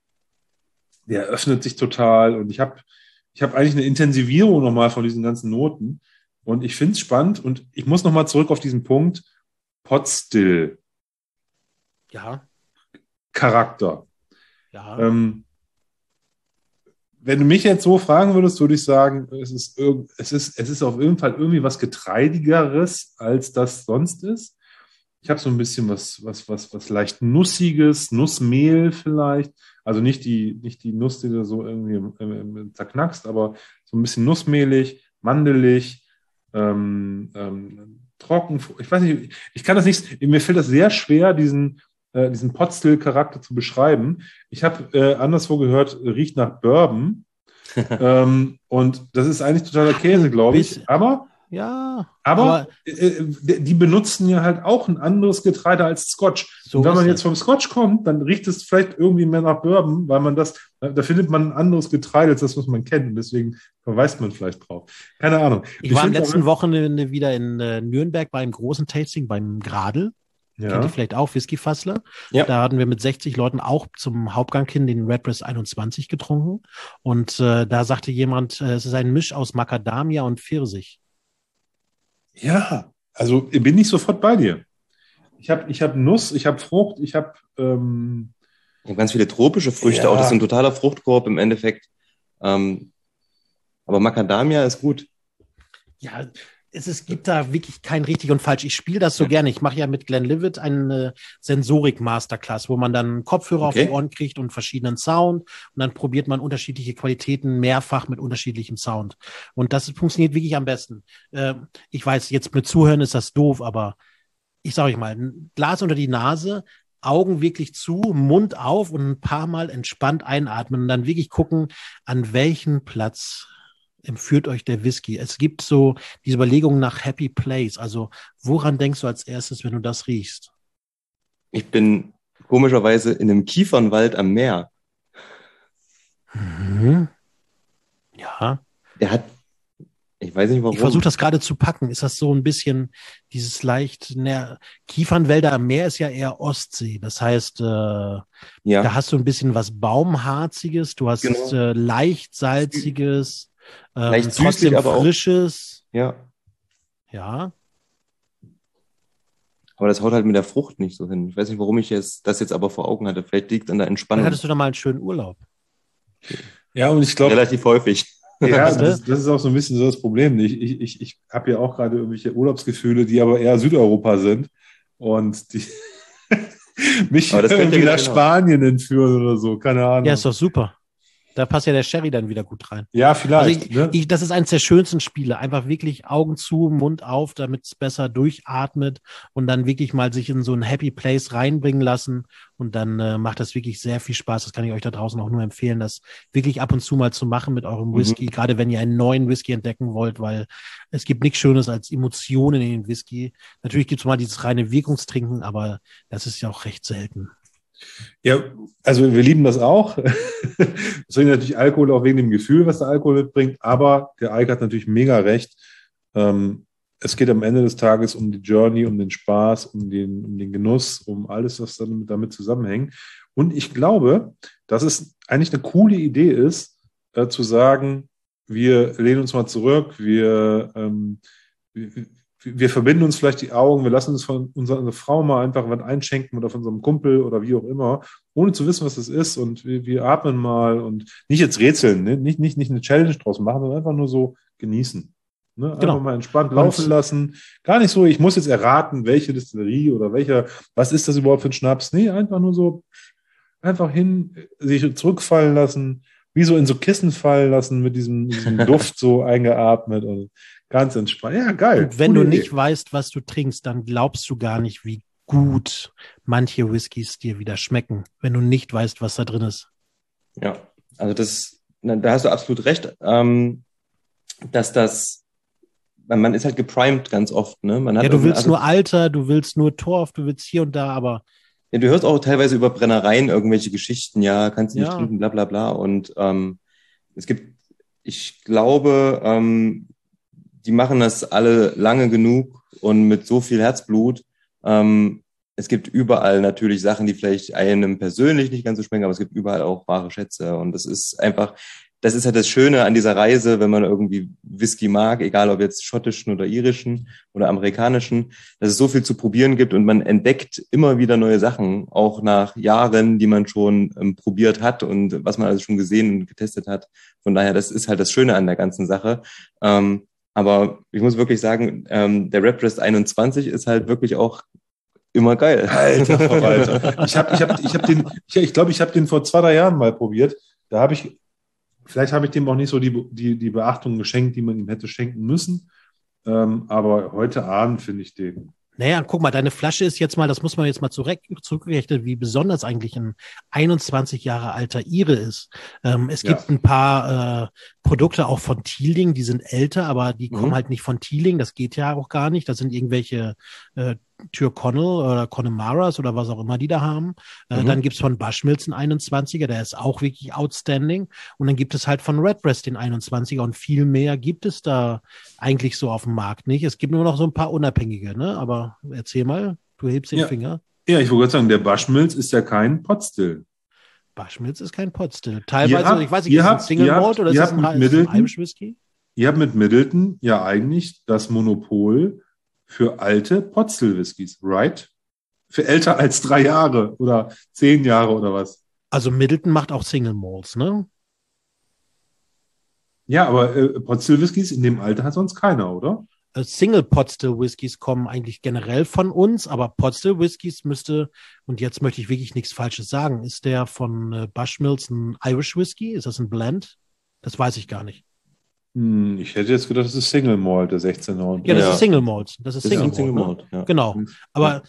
der öffnet sich total und ich habe ich habe eigentlich eine Intensivierung nochmal von diesen ganzen Noten und ich finde es spannend und ich muss nochmal zurück auf diesen Punkt, Potstill. Ja. Charakter. Ja. Ähm, wenn du mich jetzt so fragen würdest, würde ich sagen, es ist, irg- es ist, es ist auf jeden Fall irgendwie was Getreidigeres, als das sonst ist. Ich habe so ein bisschen was, was, was, was leicht Nussiges, Nussmehl vielleicht. Also nicht die, nicht die Nuss, die du so irgendwie im, im, im zerknackst, aber so ein bisschen nussmehlig, mandelig, ähm, ähm, trocken, ich weiß nicht, ich kann das nicht, mir fällt das sehr schwer, diesen, äh, diesen Potstill-Charakter zu beschreiben. Ich habe äh, anderswo gehört, riecht nach Bourbon. ähm, und das ist eigentlich totaler Käse, glaube ich. Aber Ja, Aber, aber äh, die benutzen ja halt auch ein anderes Getreide als Scotch. So und wenn ist man es. jetzt vom Scotch kommt, dann riecht es vielleicht irgendwie mehr nach Bourbon, weil man das, da findet man ein anderes Getreide als das, was man kennt. Und deswegen verweist man vielleicht drauf. Keine Ahnung. ich war am finde letzten auch- Wochenende wieder in äh, Nürnberg beim großen Tasting beim Gradl. Kennt ihr Ja. vielleicht auch, Whisky-Fassler. Ja. Da hatten wir mit sechzig Leuten auch zum Hauptgang hin den Redbreast einundzwanzig getrunken. Und äh, da sagte jemand, äh, es ist ein Misch aus Macadamia und Pfirsich. Ja, also bin ich sofort bei dir. Ich habe ich hab Nuss, ich habe Frucht, ich habe ähm, Ich habe ganz viele tropische Früchte, Ja. auch das ist ein totaler Fruchtkorb im Endeffekt. Ähm, aber Macadamia ist gut. Ja, es ist, gibt da wirklich kein richtig und falsch. Ich spiele das so Ja. gerne. Ich mache ja mit Glenn Livet eine Sensorik-Masterclass, wo man dann Kopfhörer Okay. auf die Ohren kriegt und verschiedenen Sound. Und dann probiert man unterschiedliche Qualitäten mehrfach mit unterschiedlichem Sound. Und das funktioniert wirklich am besten. Äh, ich weiß, jetzt mit Zuhören ist das doof, aber ich sage euch mal, ein Glas unter die Nase, Augen wirklich zu, Mund auf und ein paar Mal entspannt einatmen und dann wirklich gucken, an welchen Platz empführt euch der Whisky. Es gibt so diese Überlegung nach Happy Place. Also woran denkst du als erstes, wenn du das riechst? Ich bin komischerweise in einem Kiefernwald am Meer. Mhm. Ja, Der hat, ich weiß nicht warum. ich versuche das gerade zu packen. Ist das so ein bisschen dieses leicht, ne, Kiefernwälder am Meer ist ja eher Ostsee. Das heißt, äh, Ja, da hast du ein bisschen was Baumharziges, du hast Genau. äh, leicht salziges, ähm, Leicht süßlich, trotzdem aber auch- frisches. ja. Ja, Aber das haut halt mit der Frucht nicht so hin. Ich weiß nicht, warum ich jetzt, das jetzt aber vor Augen hatte. Vielleicht liegt es an der dann Entspannung. hattest du doch mal einen schönen Urlaub. ja, und ich glaube, Relativ häufig. ja, Weißt du? das, das ist auch so ein bisschen so das Problem. Ich, ich, ich, ich habe ja auch gerade irgendwelche Urlaubsgefühle, die aber eher Südeuropa sind und die mich Aber das könnte irgendwie wieder nach genau. Spanien entführen oder so, keine Ahnung. Ja, ist doch super. Da passt ja der Sherry dann wieder gut rein. Ja, Also vielleicht. ich, ne? ich, das ist eines der schönsten Spiele. Einfach wirklich Augen zu, Mund auf, damit es besser durchatmet und dann wirklich mal sich in so ein Happy Place reinbringen lassen. Und dann äh, macht das wirklich sehr viel Spaß. Das kann ich euch da draußen auch nur empfehlen, das wirklich ab und zu mal zu machen mit eurem Mhm. Whisky, gerade wenn ihr einen neuen Whisky entdecken wollt, weil es gibt nichts Schönes als Emotionen in den Whisky. Natürlich gibt es mal dieses reine Wirkungstrinken, aber das ist ja auch recht selten. Ja, also wir lieben das auch. Wir trinken natürlich Alkohol auch wegen dem Gefühl, was der Alkohol mitbringt, aber der Eik hat natürlich mega recht. Ähm, es geht am Ende des Tages um die Journey, um den Spaß, um den, um den Genuss, um alles, was dann damit zusammenhängt. Und ich glaube, dass es eigentlich eine coole Idee ist, äh, zu sagen, wir lehnen uns mal zurück, wir, ähm, wir, wir verbinden uns vielleicht die Augen, wir lassen uns von unserer Frau mal einfach was einschenken oder von unserem Kumpel oder wie auch immer, ohne zu wissen, was das ist. Und wir, wir atmen mal und nicht jetzt rätseln, ne? nicht, nicht, nicht eine Challenge draus machen, sondern einfach nur so genießen. Ne? Einfach Genau. mal entspannt laufen Und- lassen. Gar nicht so, ich muss jetzt erraten, welche Distillerie oder welcher, was ist das überhaupt für ein Schnaps? Nee, einfach nur so, einfach hin, sich zurückfallen lassen, wie so in so Kissen fallen lassen, mit diesem, diesem Duft so eingeatmet und ganz entspannt. Ja, geil. Und wenn Coole du Idee. nicht weißt, was du trinkst, dann glaubst du gar nicht, wie gut manche Whiskys dir wieder schmecken, wenn du nicht weißt, was da drin ist. Ja, also das, na, da hast du absolut recht, ähm, dass das, man, man ist halt geprimed ganz oft, ne? Man hat Ja, du irgendwie- willst also, nur Alter, du willst nur Torf, du willst hier und da, aber ja, du hörst auch teilweise über Brennereien irgendwelche Geschichten, ja, kannst du nicht Ja. trinken, bla bla bla. Und ähm, es gibt, ich glaube, ähm, die machen das alle lange genug und mit so viel Herzblut. Ähm, es gibt überall natürlich Sachen, die vielleicht einem persönlich nicht ganz so schmecken, aber es gibt überall auch wahre Schätze. Und das ist einfach, das ist halt das Schöne an dieser Reise, wenn man irgendwie Whisky mag, egal ob jetzt schottischen oder irischen oder amerikanischen, dass es so viel zu probieren gibt und man entdeckt immer wieder neue Sachen, auch nach Jahren, die man schon ähm, probiert hat und was man also schon gesehen und getestet hat. Von daher, das ist halt das Schöne an der ganzen Sache. Ähm, aber ich muss wirklich sagen, ähm, der Redbreast einundzwanzig ist halt wirklich auch immer geil. Alter Verwalter. Ich habe ich hab, ich hab den, ich, ich glaube, ich habe den vor zwei, drei Jahren mal probiert. Da habe ich, vielleicht habe ich dem auch nicht so die, die, die Beachtung geschenkt, die man ihm hätte schenken müssen. Ähm, aber heute Abend finde ich den Naja, guck mal, deine Flasche ist jetzt mal, das muss man jetzt mal zurück, zurückrechnen, wie besonders eigentlich ein einundzwanzig Jahre alter Ire ist. Ähm, es gibt Ja. ein paar äh, Produkte auch von Teeling, die sind älter, aber die Mhm. kommen halt nicht von Teeling, das geht ja auch gar nicht. Das sind irgendwelche äh, Tyrconnell oder Connemaras oder was auch immer die da haben. Äh, Mhm. Dann gibt's von Bushmills einen einundzwanziger, der ist auch wirklich outstanding. Und dann gibt es halt von Redbreast den einundzwanziger und viel mehr gibt es da eigentlich so auf dem Markt nicht. Es gibt nur noch so ein paar unabhängige, ne? Aber erzähl mal, du hebst den Ja. Finger. Ja, ich wollte gerade sagen, der Bushmills ist ja kein Potstill. Bushmills ist kein Potstill. Ihr Teilweise, habt- ich weiß nicht, ihr ist es ein habt- Single ihr habt- Malt oder ihr ist es habt ein, mit ist es ein Middleton- Irish Whisky? Ihr habt mit Middleton ja eigentlich das Monopol für alte Potstill-Whiskys, right? Für älter als drei Jahre oder zehn Jahre oder was. Also Middleton macht auch Single Malts, ne? Ja, aber äh, Potstill-Whiskys in dem Alter hat sonst keiner, oder? Äh, Single Potstill Whiskys kommen eigentlich generell von uns, aber Potstill Whiskys müsste, und jetzt möchte ich wirklich nichts Falsches sagen, ist der von äh, Bushmills ein Irish Whisky? Ist das ein Blend? Das weiß ich gar nicht. Hm, ich hätte jetzt gedacht, das ist Single Malt, der sechzehner. Ja, das Ja. ist Single Malt. Das ist Das Single ist ein Malt. Single Ne? Malt, ja. Genau. Aber Ja.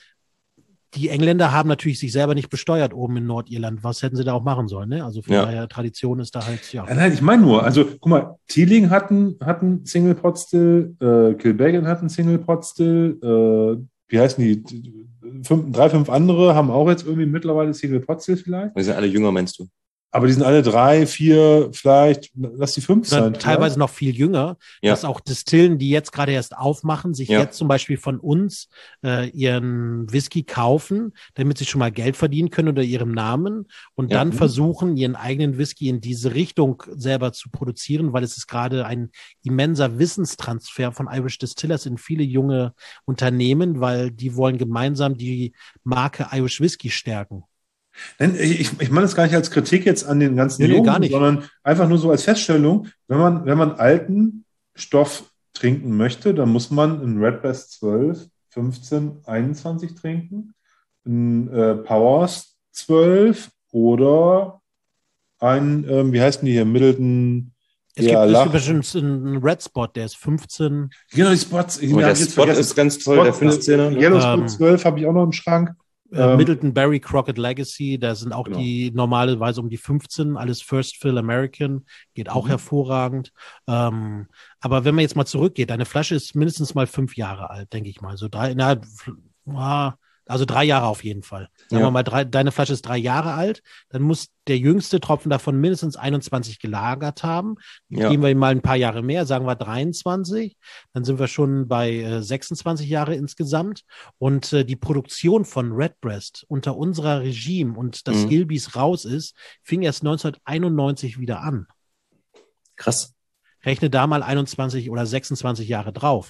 die Engländer haben natürlich sich selber nicht besteuert oben in Nordirland. Was hätten sie da auch machen sollen? Ne? Also von Ja. daher, Tradition ist da halt, ja. Ja, nein, ich meine nur, also guck mal, Teeling hat einen, hat einen Single Pot Still, äh, Kilbeggan hat einen Single Pot Still, äh, wie heißen die? Fünf, drei, fünf andere haben auch jetzt irgendwie mittlerweile Single Pot Still vielleicht. Wir sind alle jünger, meinst du? Aber die sind alle drei, vier, vielleicht, lass die fünf Oder sein. teilweise noch viel jünger, Ja. dass auch Distillen, die jetzt gerade erst aufmachen, sich Ja. jetzt zum Beispiel von uns äh, ihren Whisky kaufen, damit sie schon mal Geld verdienen können unter ihrem Namen und Ja. dann versuchen, ihren eigenen Whisky in diese Richtung selber zu produzieren, weil es ist gerade ein immenser Wissenstransfer von Irish Distillers in viele junge Unternehmen, weil die wollen gemeinsam die Marke Irish Whisky stärken. Nein, ich, ich meine das gar nicht als Kritik jetzt an den ganzen Nee, nee, Jungen, gar nicht. sondern einfach nur so als Feststellung, wenn man, wenn man alten Stoff trinken möchte, dann muss man einen Redbreast zwölf, fünfzehn, einundzwanzig trinken, einen äh, Powers zwölf oder ein, ähm, wie heißen die hier, Middleton, Es ja, gibt, es Lach- gibt bestimmt einen Red Spot, der ist fünfzehn. Genau, die Spots. Ich Und hab der jetzt Spot vergessen. ist ganz toll, der Spot, fünfzehner. Ne? Yellow Spot Ähm, zwölf habe ich auch noch im Schrank. Äh, Ähm, Middleton Berry Crockett Legacy, da sind auch Genau. die normalerweise um die fünfzehn, alles First Fill American, geht auch Mhm. hervorragend. Ähm, aber wenn man jetzt mal zurückgeht, deine Flasche ist mindestens mal fünf Jahre alt, denke ich mal. So drei, na, ah, also drei Jahre auf jeden Fall. Sagen Ja. wir mal, drei, deine Flasche ist drei Jahre alt, dann muss der jüngste Tropfen davon mindestens einundzwanzig gelagert haben. Ja. Geben wir ihm mal ein paar Jahre mehr, sagen wir dreiundzwanzig, dann sind wir schon bei äh, sechsundzwanzig Jahre insgesamt. Und äh, die Produktion von Redbreast unter unserer Regime und dass Mhm. Gilbys raus ist, fing erst neunzehnhunderteinundneunzig wieder an. Krass. Rechne da mal einundzwanzig oder sechsundzwanzig Jahre drauf.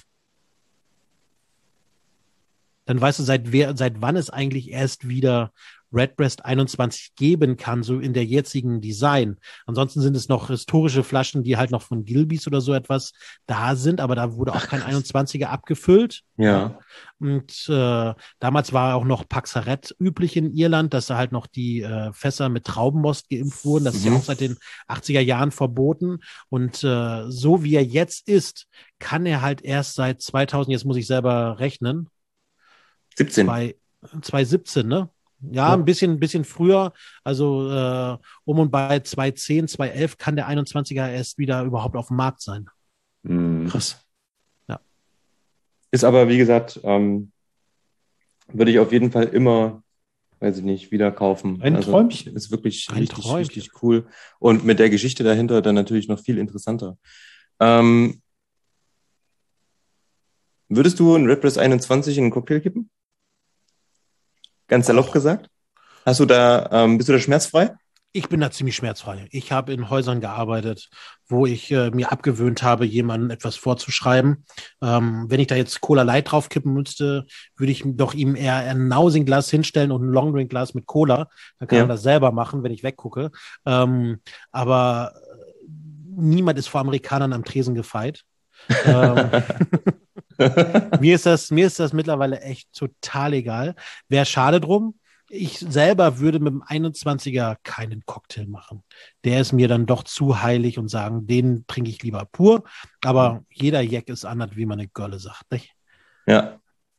Dann weißt du, seit, wer, seit wann es eigentlich erst wieder Redbreast einundzwanzig geben kann, so in der jetzigen Design. Ansonsten sind es noch historische Flaschen, die halt noch von Gilbys oder so etwas da sind, aber da wurde auch Ach, kein krass. einundzwanziger abgefüllt. Ja. Und äh, damals war auch noch Paxaret üblich in Irland, dass da halt noch die äh, Fässer mit Traubenmost geimpft wurden. Das ist ja Mhm. auch seit den achtziger Jahren verboten. Und äh, so wie er jetzt ist, kann er halt erst seit zweitausend, jetzt muss ich selber rechnen, siebzehn. bei zwanzig siebzehn, ne? Ja, Ja. ein bisschen, ein bisschen früher, also äh, um und bei zwanzig zehn, zwanzig elf kann der einundzwanziger erst wieder überhaupt auf dem Markt sein. mh. Krass. Ja. Ist aber, wie gesagt, ähm, würde ich auf jeden Fall immer, weiß ich nicht, wieder kaufen. Ein also, Träumchen. Ist wirklich Ein richtig, Träumchen. richtig cool. Und mit der Geschichte dahinter dann natürlich noch viel interessanter. Ähm, würdest du einen Redbreast einundzwanzig in einen Cocktail kippen? Ganz salopp Och. gesagt. Hast du da, ähm, bist du da schmerzfrei? Ich bin da ziemlich schmerzfrei. Ich habe in Häusern gearbeitet, wo ich äh, mir abgewöhnt habe, jemandem etwas vorzuschreiben. Ähm, wenn ich da jetzt Cola Light draufkippen müsste, würde ich doch ihm eher ein Nausing-Glas hinstellen und ein Longdrink-Glas mit Cola. Dann kann Ja. er das selber machen, wenn ich weggucke. Ähm, aber äh, niemand ist vor Amerikanern am Tresen gefeit. ähm, mir ist das, mir ist das mittlerweile echt total egal. Wäre schade drum. Ich selber würde mit dem einundzwanziger keinen Cocktail machen. Der ist mir dann doch zu heilig und sagen, den trinke ich lieber pur. Aber jeder Jack ist anders, wie man eine Gölle sagt. Nicht? Ja.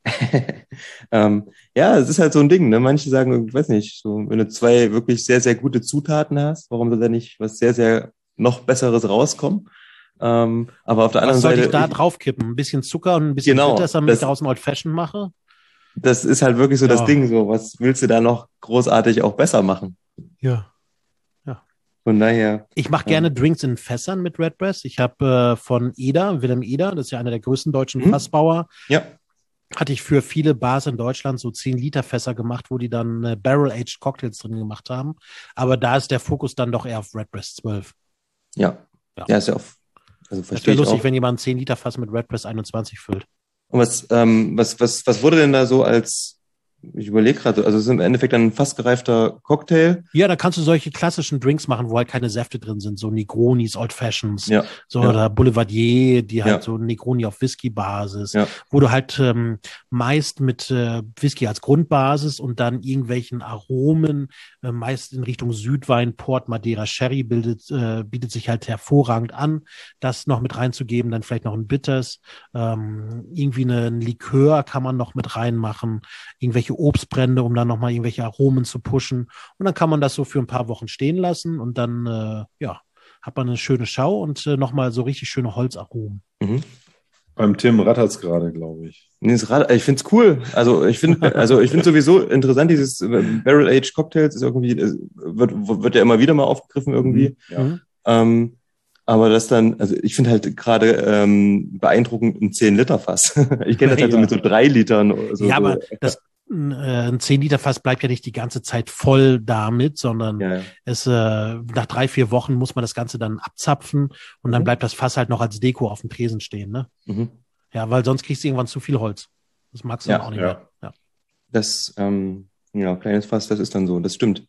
ähm, ja, es ist halt so ein Ding, ne? Manche sagen, ich weiß nicht, so, wenn du zwei wirklich sehr, sehr gute Zutaten hast, warum soll da nicht was sehr, sehr noch Besseres rauskommen? Ähm, aber auf der Was anderen soll Seite, ich da ich, draufkippen? Ein bisschen Zucker und ein bisschen genau, Bitters, damit ich das, daraus ein Old Fashioned mache? das ist halt wirklich so das Ja, Ding, so, was willst du da noch großartig auch besser machen? ja, ja. Von daher, Ich mache gerne ähm, Drinks in Fässern mit Redbreast. Ich habe äh, von Eder, Willem Eder, das ist ja einer der größten deutschen mhm. Fassbauer, Ja, hatte ich für viele Bars in Deutschland so zehn Liter Fässer gemacht, wo die dann äh, Barrel-Aged Cocktails drin gemacht haben. Aber da ist der Fokus dann doch eher auf Redbreast zwölf. ja, Ja. ja, ist ja auch, also Das verstehe wäre ich lustig, auch. wenn jemand ein zehn Liter Fass mit Redbreast einundzwanzig füllt. Und was, ähm, was, was, was wurde denn da so als, ich überlege gerade, also es ist im Endeffekt dann ein fast gereifter Cocktail. Ja, da kannst du solche klassischen Drinks machen, wo halt keine Säfte drin sind, so Negronis, Old Fashions, Ja, so ja, oder Boulevardier, die halt ja, so Negroni auf Whisky-Basis, ja. wo du halt ähm, meist mit äh, Whisky als Grundbasis und dann irgendwelchen Aromen, äh, meist in Richtung Südwein, Port, Madeira, Sherry bildet, äh, bietet sich halt hervorragend an, das noch mit reinzugeben, dann vielleicht noch ein Bitters, ähm, irgendwie eine, ein Likör kann man noch mit reinmachen, irgendwelche Obstbrände, um dann nochmal irgendwelche Aromen zu pushen. Und dann kann man das so für ein paar Wochen stehen lassen und dann, äh, ja, hat man eine schöne Schau und äh, nochmal so richtig schöne Holzaromen. Mhm. Beim Tim rattert's gerade, glaube ich. Nee, ist gerade- Ich finde es cool. Also ich finde, also ich finde sowieso interessant, dieses Barrel-Aged Cocktails ist irgendwie, äh, wird, wird ja immer wieder mal aufgegriffen irgendwie. Ja. Mhm. Ähm, aber das dann, also ich finde halt gerade ähm, beeindruckend ein zehn Liter Fass. Ich kenne das halt so Ja. mit so drei Litern. So, Ja, so. aber das, äh, ein zehn Liter Fass bleibt ja nicht die ganze Zeit voll damit, sondern Ja, ja. es, äh, nach drei, vier Wochen muss man das Ganze dann abzapfen und dann Mhm. bleibt das Fass halt noch als Deko auf dem Tresen stehen, ne? Mhm. Ja, weil sonst kriegst du irgendwann zu viel Holz. Das magst du Ja, dann auch nicht ja. mehr. Ja. Das, ähm, ja, kleines Fass, das ist dann so, das stimmt.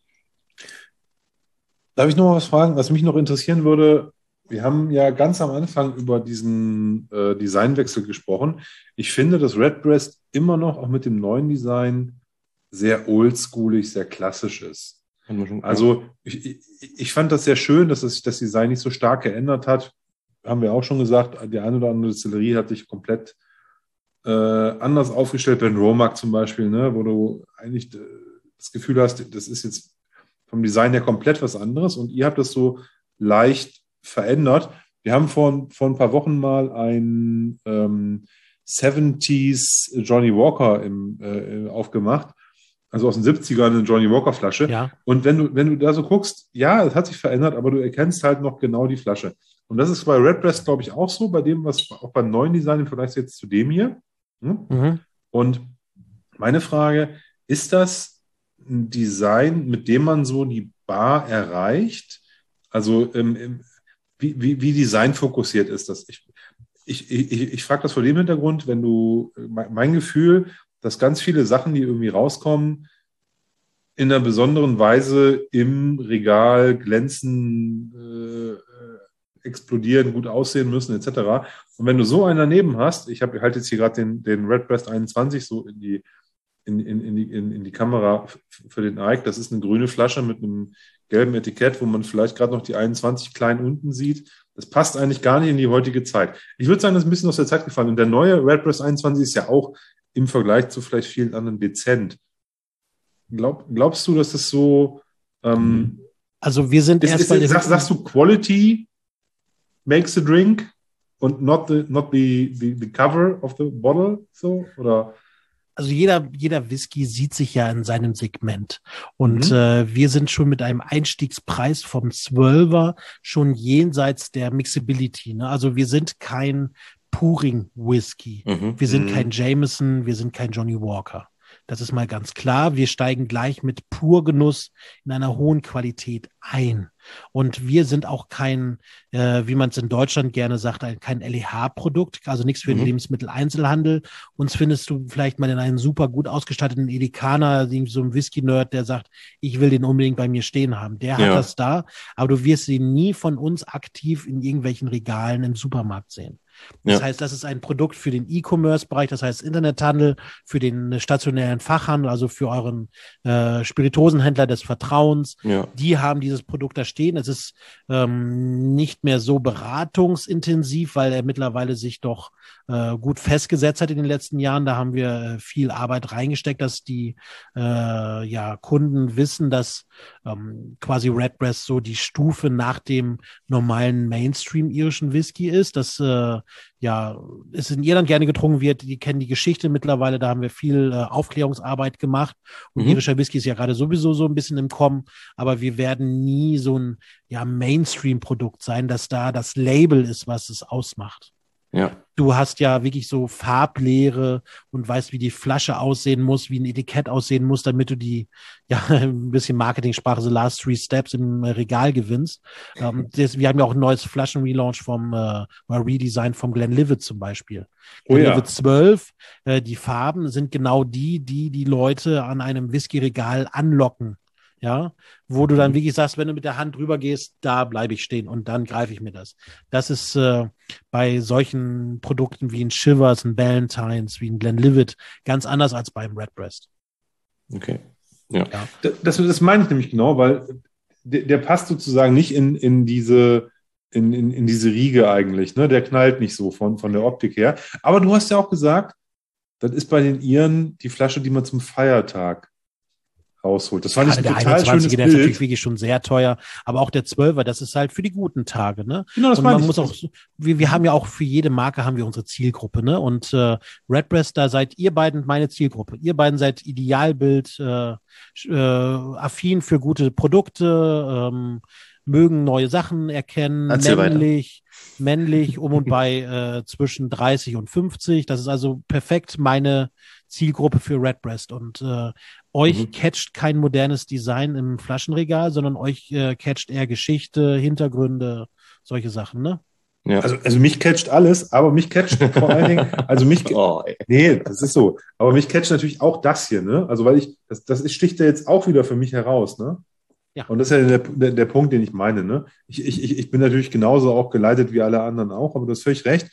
Darf ich noch mal was fragen, was mich noch interessieren würde? Wir haben ja ganz am Anfang über diesen äh, Designwechsel gesprochen. Ich finde, dass Redbreast immer noch, auch mit dem neuen Design, sehr oldschoolig, sehr klassisch ist. Kann man schon, ja. Also ich, ich, ich fand das sehr schön, dass sich das Design nicht so stark geändert hat. Haben wir auch schon gesagt, die eine oder andere Destillerie hat sich komplett äh, anders aufgestellt, Ben Romack zum Beispiel, ne, wo du eigentlich äh, das Gefühl hast, das ist jetzt vom Design her komplett was anderes und ihr habt das so leicht verändert. Wir haben vor, vor ein paar Wochen mal ein ähm, siebziger Johnny Walker im, äh, aufgemacht, also aus den siebzigern eine Johnny Walker Flasche. Ja. Und wenn du, wenn du da so guckst, ja, es hat sich verändert, aber du erkennst halt noch genau die Flasche. Und das ist bei Redbreast, glaube ich, auch so, bei dem, was auch beim neuen Design im Vergleich jetzt zu dem hier. Hm? Mhm. Und meine Frage, ist das ein Design, mit dem man so die Bar erreicht? Also ähm, ähm, wie, wie, wie designfokussiert ist das? Ich, ich, ich, ich frage das vor dem Hintergrund, wenn du, mein, mein Gefühl, dass ganz viele Sachen, die irgendwie rauskommen, in einer besonderen Weise im Regal glänzen, äh, explodieren, gut aussehen müssen, et cetera. Und wenn du so einen daneben hast, ich habe halt jetzt hier gerade den, den Redbreast einundzwanzig so in die, in, in, in, die, in, in die Kamera für den Ike, das ist eine grüne Flasche mit einem gelben Etikett, wo man vielleicht gerade noch die einundzwanzig klein unten sieht. Das passt eigentlich gar nicht in die heutige Zeit. Ich würde sagen, das ist ein bisschen aus der Zeit gefallen. Und der neue Redbreast einundzwanzig ist ja auch im Vergleich zu vielleicht vielen anderen dezent. Glaub, glaubst du, dass das so ähm, Also wir sind ist, ist, erstmal. ist, sagst, sagst du Quality makes the drink und not the not the, the, the cover of the bottle so oder Also jeder, jeder Whisky sieht sich ja in seinem Segment. Und Mhm. äh, wir sind schon mit einem Einstiegspreis vom Zwölfer schon jenseits der Mixability. Ne? Also wir sind kein Pouring-Whisky. Mhm. Wir sind Mhm. kein Jameson, wir sind kein Johnny Walker. Das ist mal ganz klar. Wir steigen gleich mit Purgenuss in einer hohen Qualität ein. Und wir sind auch kein, äh, wie man es in Deutschland gerne sagt, ein, kein L E H-Produkt, also nichts für den Mhm. Lebensmitteleinzelhandel. Uns findest du vielleicht mal in einen super gut ausgestatteten Edekaner, so ein Whisky-Nerd, der sagt, ich will den unbedingt bei mir stehen haben. Der hat Ja. das da, aber du wirst ihn nie von uns aktiv in irgendwelchen Regalen im Supermarkt sehen. Das Ja. heißt, das ist ein Produkt für den E-Commerce-Bereich, das heißt Internethandel, für den stationären Fachhandel, also für euren äh, Spirituosenhändler des Vertrauens. Ja. Die haben dieses Produkt da stehen. Es ist ähm, nicht mehr so beratungsintensiv, weil er mittlerweile sich doch äh, gut festgesetzt hat in den letzten Jahren. Da haben wir äh, viel Arbeit reingesteckt, dass die äh, ja, Kunden wissen, dass ähm, quasi Redbreast so die Stufe nach dem normalen Mainstream-irischen Whisky ist, dass äh, ja, es in Irland gerne getrunken wird. Die kennen die Geschichte mittlerweile. Da haben wir viel äh, Aufklärungsarbeit gemacht. Und Mhm. irischer Whisky ist ja gerade sowieso so ein bisschen im Kommen. Aber wir werden nie so ein ja, Mainstream-Produkt sein, dass da das Label ist, was es ausmacht. Ja. Du hast ja wirklich so Farblehre und weißt, wie die Flasche aussehen muss, wie ein Etikett aussehen muss, damit du die, ja, ein bisschen Marketing-Sprache, so Last Three Steps im Regal gewinnst. Ähm, das, wir haben ja auch ein neues Flaschen-Relaunch vom, äh, oder Redesign vom Glenlivet zum Beispiel. Oh ja. Glenlivet zwölf, äh, die Farben sind genau die, die die Leute an einem Whisky-Regal anlocken. Ja, wo du dann wirklich sagst, wenn du mit der Hand drüber gehst, da bleibe ich stehen und dann greife ich mir das. Das ist äh, bei solchen Produkten wie ein Shivers, ein Ballantines, wie ein Glenlivet ganz anders als beim Redbreast. Okay. Ja. Ja. Das, das meine ich nämlich genau, weil der, der passt sozusagen nicht in, in diese in, in, in diese Riege eigentlich. Ne? Der knallt nicht so von, von der Optik her. Aber du hast ja auch gesagt, das ist bei den Iren die Flasche, die man zum Feiertag rausholt. Das fand ich ein der total schönes einundzwanziger, der ist natürlich Bild. wirklich schon sehr teuer, aber auch der zwölfer, das ist halt für die guten Tage, ne? Genau, das Und meine man ich. muss auch, wir, wir haben ja auch für jede Marke haben wir unsere Zielgruppe, ne? Und äh, Redbreast, da seid ihr beiden meine Zielgruppe. Ihr beiden seid Idealbild, äh, äh, affin für gute Produkte, ähm, mögen neue Sachen erkennen, Erzähl männlich, männlich, um und bei äh, zwischen dreißig und fünfzig. Das ist also perfekt meine Zielgruppe für Redbreast. Und äh, euch Mhm. catcht kein modernes Design im Flaschenregal, sondern euch äh, catcht eher Geschichte, Hintergründe, solche Sachen, ne? Ja. Also, also mich catcht alles, aber mich catcht vor allen Dingen, also mich, Oh, ey. nee, das ist so, aber mich catcht natürlich auch das hier, ne? Also weil ich, das, das ist, sticht ja jetzt auch wieder für mich heraus, ne? Ja. Und das ist ja der, der, der Punkt, den ich meine, ne? Ich, ich, ich ich bin natürlich genauso auch geleitet wie alle anderen auch, aber du hast völlig recht.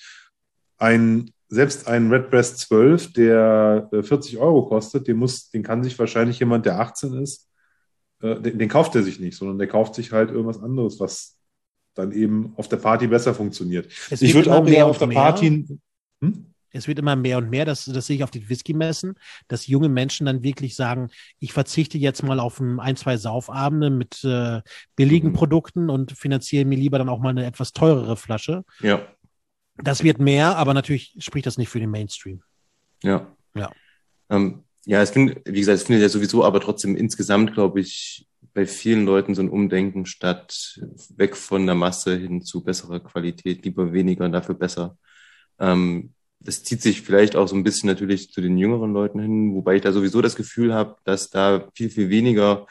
Ein, selbst ein Redbreast zwölf, der äh, vierzig Euro kostet, den muss, den kann sich wahrscheinlich jemand, der achtzehn ist, äh, den, den kauft er sich nicht, sondern der kauft sich halt irgendwas anderes, was dann eben auf der Party besser funktioniert. Es Ich wird würde immer auch mehr eher und auf der mehr. Party. Hm? Es wird immer mehr und mehr, das, das sehe ich auf den Whisky-Messen, dass junge Menschen dann wirklich sagen, ich verzichte jetzt mal auf ein, ein zwei Saufabende mit äh, billigen Mhm. Produkten und finanziere mir lieber dann auch mal eine etwas teurere Flasche. Ja. Das wird mehr, aber natürlich spricht das nicht für den Mainstream. Ja. Ja. Ähm, ja, es findet, wie gesagt, es findet ja sowieso, aber trotzdem insgesamt, glaube ich, bei vielen Leuten so ein Umdenken statt, weg von der Masse hin zu besserer Qualität, lieber weniger und dafür besser. Ähm, das zieht sich vielleicht auch so ein bisschen natürlich zu den jüngeren Leuten hin, wobei ich da sowieso das Gefühl habe, dass da viel, viel weniger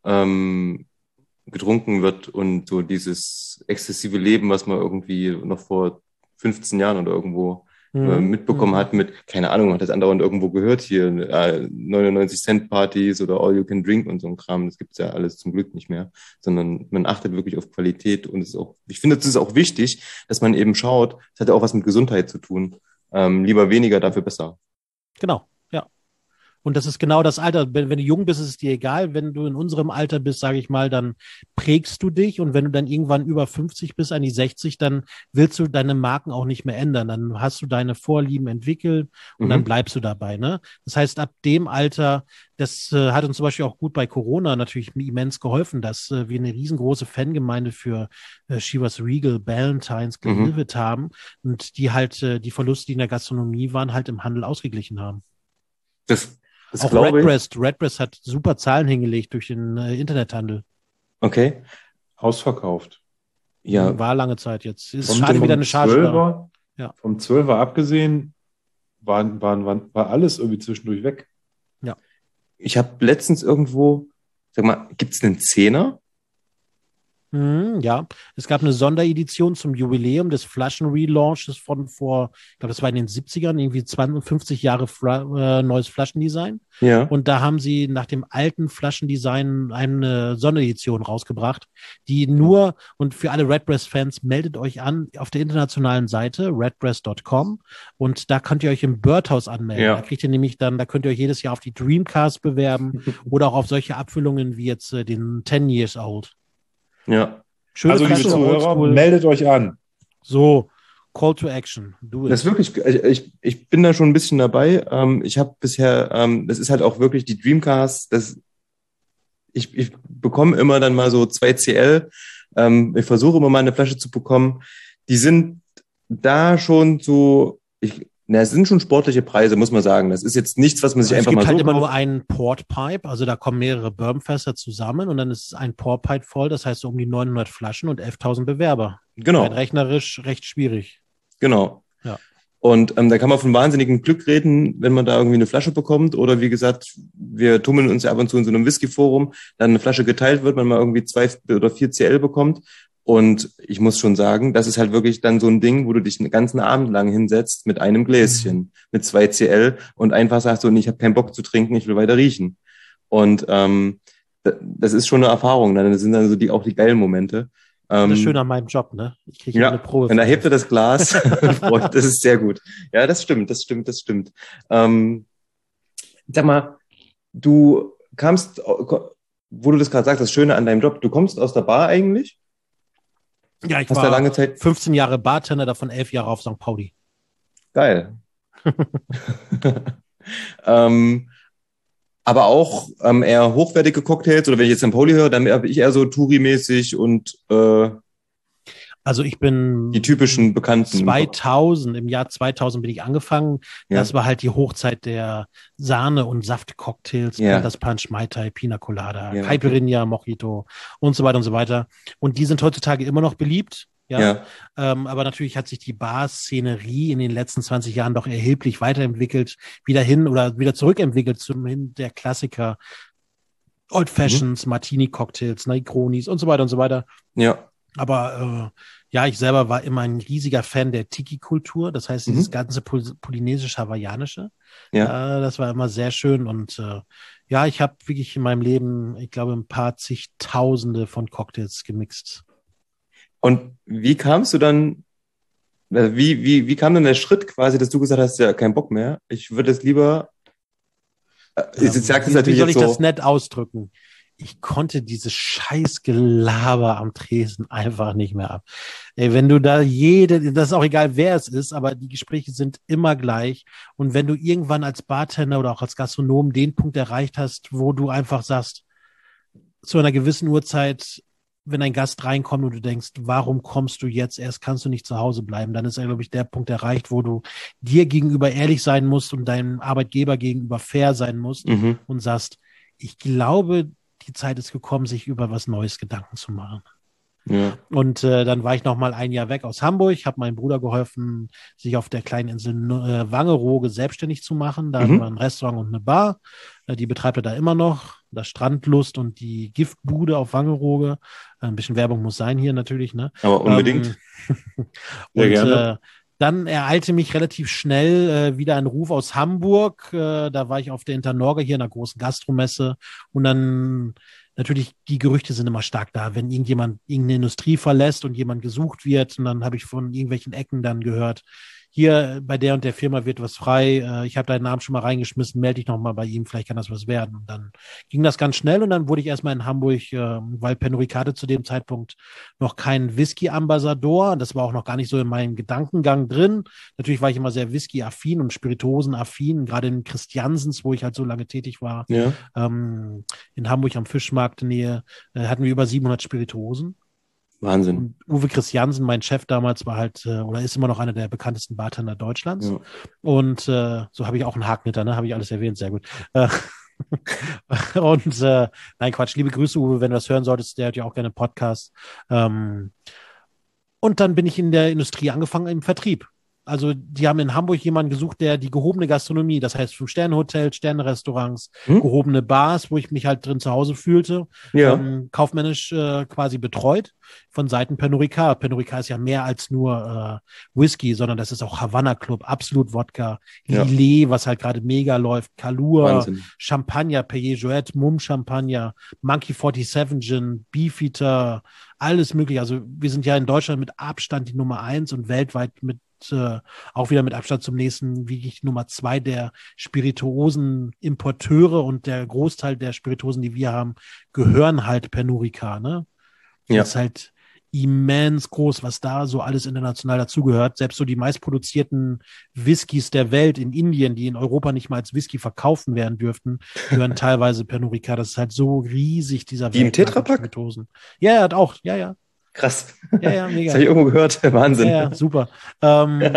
ähm, getrunken wird und so dieses exzessive Leben, was man irgendwie noch vor fünfzehn Jahren oder irgendwo äh, mitbekommen hat mit, keine Ahnung, man hat das andauernd irgendwo gehört hier, äh, neunundneunzig Cent Partys oder All You Can Drink und so ein Kram, das gibt's ja alles zum Glück nicht mehr, sondern man achtet wirklich auf Qualität und es ist auch, ich finde, es ist auch wichtig, dass man eben schaut, es hat ja auch was mit Gesundheit zu tun, ähm, lieber weniger, dafür besser. Genau, ja. Und das ist genau das Alter. Wenn, wenn du jung bist, ist es dir egal. Wenn du in unserem Alter bist, sage ich mal, dann prägst du dich. Und wenn du dann irgendwann über fünfzig bist, an die sechzig, dann willst du deine Marken auch nicht mehr ändern. Dann hast du deine Vorlieben entwickelt und Mhm. dann bleibst du dabei. Ne? Das heißt, ab dem Alter, das äh, hat uns zum Beispiel auch gut bei Corona natürlich immens geholfen, dass äh, wir eine riesengroße Fangemeinde für äh, Chivas Regal, Ballantines, Glenlivet mhm. haben und die halt äh, die Verluste, die in der Gastronomie waren, halt im Handel ausgeglichen haben. Das Das auch Redbreast, Redbreast hat super Zahlen hingelegt durch den äh, Internethandel. Okay. Ausverkauft. Ja. War lange Zeit jetzt. Ist vom, schade vom wieder eine Charge. zwölfer, ja. Vom zwölfer abgesehen, waren, waren, waren, war alles irgendwie zwischendurch weg. Ja. Ich habe letztens irgendwo, sag mal, gibt es einen Zehner? Hm, ja, es gab eine Sonderedition zum Jubiläum des Flaschen-Relaunches von vor, ich glaube, das war in den siebzigern, irgendwie zwanzig, fünfzig Jahre Fla äh, neues Flaschendesign. Ja. Und da haben sie nach dem alten Flaschendesign eine Sonderedition rausgebracht, die nur, und für alle Redbreast-Fans, meldet euch an auf der internationalen Seite redbreast Punkt com und da könnt ihr euch im Birdhouse anmelden. Ja. Da kriegt ihr nämlich dann, da könnt ihr euch jedes Jahr auf die Dreamcast bewerben oder auch auf solche Abfüllungen wie jetzt äh, den ten Years Old. Ja. Schöne Also, liebe Flasche, Zuhörer, oldschool. meldet euch an. So, Call to Action. Do it. Das ist wirklich, ich, ich, ich bin da schon ein bisschen dabei. Ähm, ich habe bisher, ähm, das ist halt auch wirklich die Dreamcast, das, ich, ich bekomme immer dann mal so zwei C L. Ähm, ich versuche immer mal eine Flasche zu bekommen. Die sind da schon so, ich, na, es sind schon sportliche Preise, muss man sagen. Das ist jetzt nichts, was man sich es einfach gibt mal halt so immer kauft. nur einen Portpipe, also da kommen mehrere Bourbonfässer zusammen und dann ist ein Portpipe voll, das heißt so um die neunhundert Flaschen und elftausend Bewerber. Genau. Rein rechnerisch recht schwierig. Genau. Ja. Und ähm, da kann man von wahnsinnigem Glück reden, wenn man da irgendwie eine Flasche bekommt. Oder wie gesagt, wir tummeln uns ja ab und zu in so einem Whisky-Forum, dann eine Flasche geteilt wird, man mal irgendwie zwei oder vier C L bekommt. Und ich muss schon sagen, das ist halt wirklich dann so ein Ding, wo du dich einen ganzen Abend lang hinsetzt mit einem Gläschen, mhm. mit zwei C L und einfach sagst so, ich habe keinen Bock zu trinken, ich will weiter riechen. Und ähm, das ist schon eine Erfahrung. Das sind dann so die, auch die geilen Momente. Das ist schön an meinem Job, ne? Ich kriege ja, eine Probe. und da hebt er das Glas. Das ist sehr gut. Ja, das stimmt, das stimmt, das stimmt. Ähm, sag mal, du kamst, wo du das gerade sagst, das Schöne an deinem Job, du kommst aus der Bar eigentlich? Ja, ich Hast war da lange Zeit fünfzehn Jahre Bartender, davon elf Jahre auf Sankt Pauli. Geil. ähm, aber auch ähm, eher hochwertige Cocktails, oder wenn ich jetzt Sankt Pauli höre, dann bin ich eher so Touri-mäßig und äh, also ich bin die typischen Bekannten. zweitausend, im Jahr zweitausend bin ich angefangen. Ja. Das war halt die Hochzeit der Sahne- und Saftcocktails, Ja. Panthers Punch, Mai Tai, Pina Colada, Ja. Caipirinha, Mojito und so weiter und so weiter. Und die sind heutzutage immer noch beliebt. Ja, Ja. Ähm, aber natürlich hat sich die Bar-Szenerie in den letzten zwanzig Jahren doch erheblich weiterentwickelt, wieder hin oder wieder zurückentwickelt zum hin der Klassiker. Old Fashions, mhm. Martini-Cocktails, Negronis und so weiter und so weiter. Ja. Aber äh, ja, ich selber war immer ein riesiger Fan der Tiki-Kultur, das heißt dieses Mhm. ganze Pol- polynesisch-hawaiianische. Ja. Äh, das war immer sehr schön und äh, ja, ich habe wirklich in meinem Leben, ich glaube, ein paar zigtausende von Cocktails gemixt. Und wie kamst du dann, also wie, wie, wie kam denn der Schritt quasi, dass du gesagt hast, ja, kein Bock mehr, ich würde es lieber, äh, Ähm, jetzt sagst du wie, natürlich wie soll jetzt ich so, das nett ausdrücken? Ich konnte dieses Scheißgelaber am Tresen einfach nicht mehr ab. Ey, wenn du da jede, das ist auch egal, wer es ist, aber die Gespräche sind immer gleich. Und wenn du irgendwann als Bartender oder auch als Gastronom den Punkt erreicht hast, wo du einfach sagst, zu einer gewissen Uhrzeit, wenn ein Gast reinkommt und du denkst, warum kommst du jetzt erst, kannst du nicht zu Hause bleiben, dann ist ja, glaube ich, der Punkt erreicht, wo du dir gegenüber ehrlich sein musst und deinem Arbeitgeber gegenüber fair sein musst mhm. und sagst, ich glaube, die Zeit ist gekommen, sich über was Neues Gedanken zu machen. Ja. Und äh, dann war ich noch mal ein Jahr weg aus Hamburg, habe meinem Bruder geholfen, sich auf der kleinen Insel äh, Wangerooge selbstständig zu machen. Da Mhm. hatten wir ein Restaurant und eine Bar. Äh, die betreibt er da immer noch. Das Strandlust und die Giftbude auf Wangerooge. Äh, ein bisschen Werbung muss sein hier natürlich, ne? Aber unbedingt. Ähm, Sehr und gerne. Äh, dann ereilte mich relativ schnell äh, wieder ein Ruf aus Hamburg. Äh, da war ich auf der Internorga hier in einer großen Gastromesse. Und dann natürlich, die Gerüchte sind immer stark da, wenn irgendjemand irgendeine Industrie verlässt und jemand gesucht wird. Und dann habe ich von irgendwelchen Ecken dann gehört, hier bei der und der Firma wird was frei. Äh, ich habe deinen Namen schon mal reingeschmissen, melde dich noch mal bei ihm, vielleicht kann das was werden. Und dann ging das ganz schnell und dann wurde ich erstmal in Hamburg, äh, weil Pernod Ricard hatte zu dem Zeitpunkt noch kein Whisky-Ambassador. Das war auch noch gar nicht so in meinem Gedankengang drin. Natürlich war ich immer sehr Whisky-affin und Spirituosen-affin, gerade in Christiansens, wo ich halt so lange tätig war. Ja. Ähm, in Hamburg am Fischmarkt in Nähe äh, hatten wir über siebenhundert Spirituosen. Wahnsinn. Und Uwe Christiansen, mein Chef damals, war halt äh, oder ist immer noch einer der bekanntesten Bartender Deutschlands. Ja. Und äh, so habe ich auch einen Haken hinter, ne? Habe ich alles erwähnt, sehr gut. Äh, und äh, nein, Quatsch, liebe Grüße, Uwe, wenn du das hören solltest, der hat ja auch gerne Podcasts. Ähm, und dann bin ich in der Industrie angefangen im Vertrieb. Also die haben in Hamburg jemanden gesucht, der die gehobene Gastronomie, das heißt Fünf-Sterne-Hotels, Sterne-Restaurants, Hm? gehobene Bars, wo ich mich halt drin zu Hause fühlte, Ja. ähm, kaufmännisch äh, quasi betreut von Seiten Pernod Ricard. Pernod Ricard ist ja mehr als nur äh, Whisky, sondern das ist auch Havana Club, Absolut Wodka, Ja. Lillet, was halt gerade mega läuft, Kalua, Wahnsinn. Champagner, Perrier-Jouet, Mumm Champagner, Monkey siebenundvierzig Gin, Beefeater, alles mögliche. Also wir sind ja in Deutschland mit Abstand die Nummer eins und weltweit mit äh, auch wieder mit Abstand zum nächsten, wie ich Nummer zwei der Spirituosen-Importeure, und der Großteil der Spirituosen, die wir haben, gehören halt Pernod Ricard, ne? Ja. Das ist halt immens groß, was da so alles international dazugehört. Selbst so die meistproduzierten Whiskys der Welt in Indien, die in Europa nicht mal als Whisky verkaufen werden dürften, gehören teilweise Pernod Ricard. Das ist halt so riesig, dieser Die im Weltmarkt an Tetrapack? Spirituosen. Ja, er hat auch, ja, ja. Krass. Ja, ja, Das mega. habe ich irgendwo gehört. Wahnsinn. Ja, ja, super. Ähm,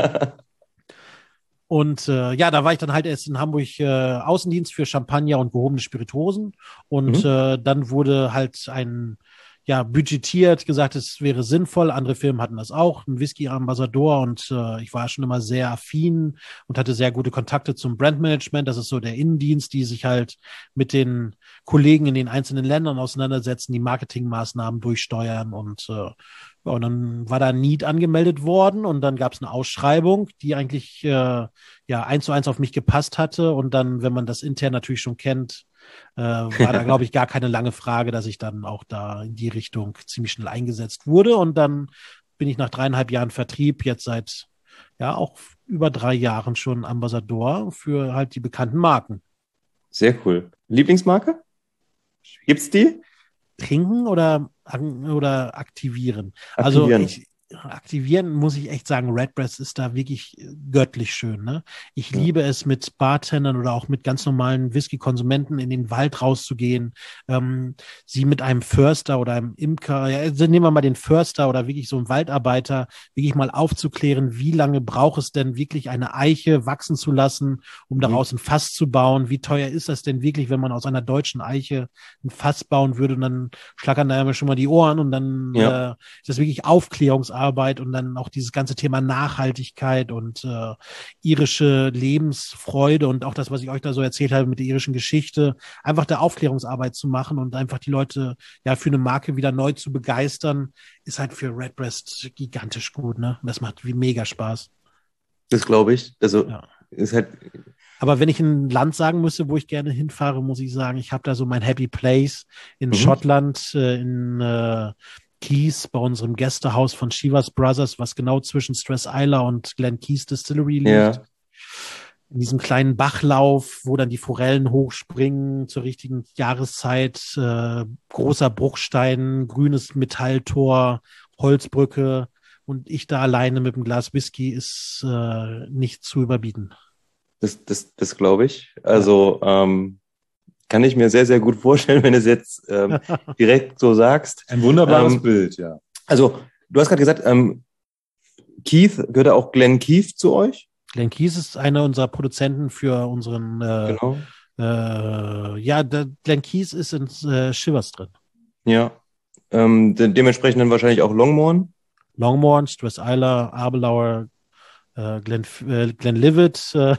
Und äh, ja, da war ich dann halt erst in Hamburg äh, Außendienst für Champagner und gehobene Spirituosen. Und Mhm. äh, dann wurde halt ein, ja, budgetiert, gesagt, es wäre sinnvoll. Andere Firmen hatten das auch, ein Whisky-Ambassador. Und äh, ich war schon immer sehr affin und hatte sehr gute Kontakte zum Brandmanagement. Das ist so der Innendienst, die sich halt mit den Kollegen in den einzelnen Ländern auseinandersetzen, die Marketingmaßnahmen durchsteuern. Und äh, ja, und dann war da ein Need angemeldet worden und dann gab es eine Ausschreibung, die eigentlich äh, ja eins zu eins auf mich gepasst hatte. Und dann, wenn man das intern natürlich schon kennt, äh, war da, glaube ich, gar keine lange Frage, dass ich dann auch da in die Richtung ziemlich schnell eingesetzt wurde. Und dann bin ich nach dreieinhalb Jahren Vertrieb jetzt seit ja auch über drei Jahren schon Ambassador für halt die bekannten Marken. Sehr cool. Lieblingsmarke? Gibt's die? Trinken oder, oder aktivieren? Also Aktivieren. ich, aktivieren muss ich echt sagen, Redbreast ist da wirklich göttlich schön. Ne? Ich Ja. liebe es, mit Bartendern oder auch mit ganz normalen Whisky-Konsumenten in den Wald rauszugehen, ähm, sie mit einem Förster oder einem Imker, ja, also nehmen wir mal den Förster oder wirklich so einen Waldarbeiter, wirklich mal aufzuklären, wie lange braucht es denn wirklich eine Eiche wachsen zu lassen, um Mhm. daraus ein Fass zu bauen? Wie teuer ist das denn wirklich, wenn man aus einer deutschen Eiche ein Fass bauen würde? Und dann schlackern da immer schon mal die Ohren und dann Ja. äh, ist das wirklich Aufklärungsarbeit und dann auch dieses ganze Thema Nachhaltigkeit und äh, irische Lebensfreude und auch das, was ich euch da so erzählt habe mit der irischen Geschichte, einfach der Aufklärungsarbeit zu machen und einfach die Leute ja für eine Marke wieder neu zu begeistern, ist halt für Redbreast gigantisch gut, ne? Und das macht wie mega Spaß. Das glaube ich. Also Ja. ist halt. Aber wenn ich ein Land sagen müsste, wo ich gerne hinfahre, muss ich sagen, ich habe da so mein Happy Place in Mhm. Schottland, äh, in äh, Keys, bei unserem Gästehaus von Chivas Brothers, was genau zwischen Stress Isla und Glen Keys Distillery liegt. Ja. In diesem kleinen Bachlauf, wo dann die Forellen hochspringen zur richtigen Jahreszeit, äh, großer Bruchstein, grünes Metalltor, Holzbrücke und ich da alleine mit einem Glas Whisky ist äh, nicht zu überbieten. Das, das, das glaube ich. Also ähm, kann ich mir sehr, sehr gut vorstellen, wenn du es jetzt ähm, direkt so sagst. Ein wunderbares Ähm, Bild, ja. Also, du hast gerade gesagt, ähm, Keith, gehört da auch Glen Keith zu euch? Glen Keys ist einer unserer Produzenten für unseren, äh, Genau. äh, ja, der Glen Keys ist in äh, Shivers drin. Ja. Ähm, de dementsprechend dann wahrscheinlich auch Longmorn. Longmorn, Stress Isla, Abelauer, äh, Glen, äh, Glenlivet, äh,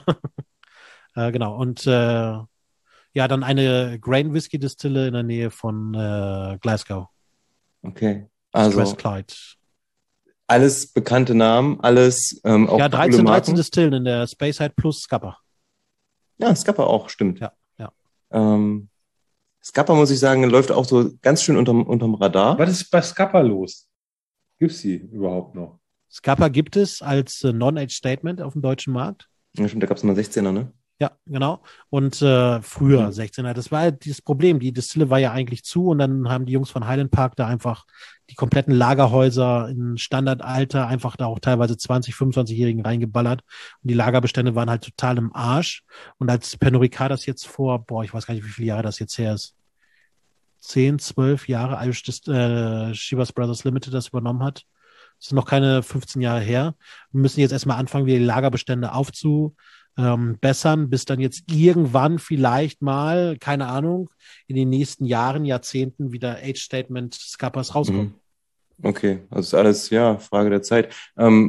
äh, genau. Und äh, ja, dann eine Grain Whisky Distille in der Nähe von äh, Glasgow. Okay. Stress Also Clyde. alles bekannte Namen, alles ähm, auch Ja, coole dreizehn, dreizehn Marken. Distillen in der Speyside plus Scupper. Ja, Scupper auch, stimmt. Ja, ja. Ähm, Scupper, muss ich sagen, läuft auch so ganz schön unterm, unterm Radar. Was ist bei Scupper los? Gibt's die überhaupt noch? Scupper gibt es als äh, Non-Age Statement auf dem deutschen Markt. Ja, stimmt, da gab es mal sechzehner, ne? Ja, genau. Und äh, früher Mhm. sechzehner. Das war halt dieses Problem. Die Distille war ja eigentlich zu und dann haben die Jungs von Highland Park da einfach die kompletten Lagerhäuser in Standardalter einfach da auch teilweise zwanzig, fünfundzwanzig-Jährigen reingeballert. Und die Lagerbestände waren halt total im Arsch. Und als Pernod Ricard das jetzt vor, boah, ich weiß gar nicht, wie viele Jahre das jetzt her ist, zehn, zwölf Jahre, Irish Dist äh, Chivas Brothers Limited das übernommen hat. Das ist noch keine fünfzehn Jahre her. Wir müssen jetzt erstmal anfangen, wieder die Lagerbestände aufzu ähm, bessern, bis dann jetzt irgendwann vielleicht mal, keine Ahnung, in den nächsten Jahren, Jahrzehnten wieder Age Statement Scuppers rauskommen. Mhm. Okay, also ist alles, ja, Frage der Zeit. Ähm,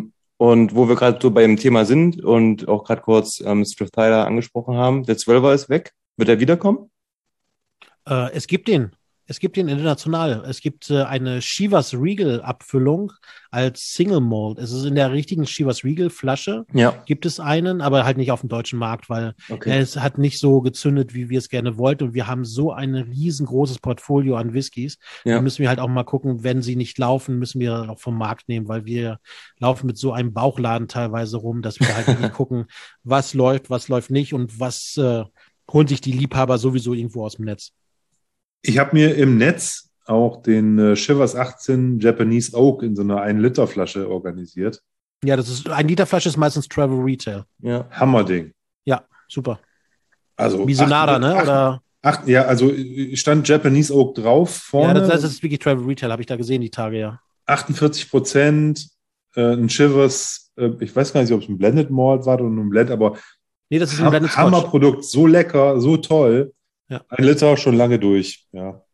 Und wo wir gerade so beim Thema sind und auch gerade kurz ähm, Strathyler angesprochen haben, der zwölfer ist weg. Wird er wiederkommen? Äh, es gibt den. Es gibt den international. Es gibt äh, eine Chivas Regal Abfüllung als Single Malt. Es ist in der richtigen Chivas Regal Flasche. Ja. Gibt es einen, aber halt nicht auf dem deutschen Markt, weil Okay. es hat nicht so gezündet, wie wir es gerne wollten. Und wir haben so ein riesengroßes Portfolio an Whiskys. Ja. Da müssen wir halt auch mal gucken, wenn sie nicht laufen, müssen wir auch vom Markt nehmen, weil wir laufen mit so einem Bauchladen teilweise rum, dass wir da halt wirklich gucken, was läuft, was läuft nicht und was äh, holen sich die Liebhaber sowieso irgendwo aus dem Netz. Ich habe mir im Netz auch den äh, Chivas achtzehn Japanese Oak in so einer ein Liter Flasche organisiert. Ja, das ist, ein Liter Flasche ist meistens Travel Retail. Ja. Hammerding. Ja, super. Also Misonada, acht- ne? acht- Oder? Acht, ja, also äh, stand Japanese Oak drauf Ja, vorne. das heißt, es ist wirklich Travel Retail, habe ich da gesehen, die Tage, ja. achtundvierzig Prozent, äh, ein Chivas, äh, ich weiß gar nicht, ob es ein Blended Malt war oder ein Blend, aber Nee, das ist ein Ham Blended Scotch. Hammerprodukt, so lecker, so toll. Ja. Ein Liter schon lange durch, ja.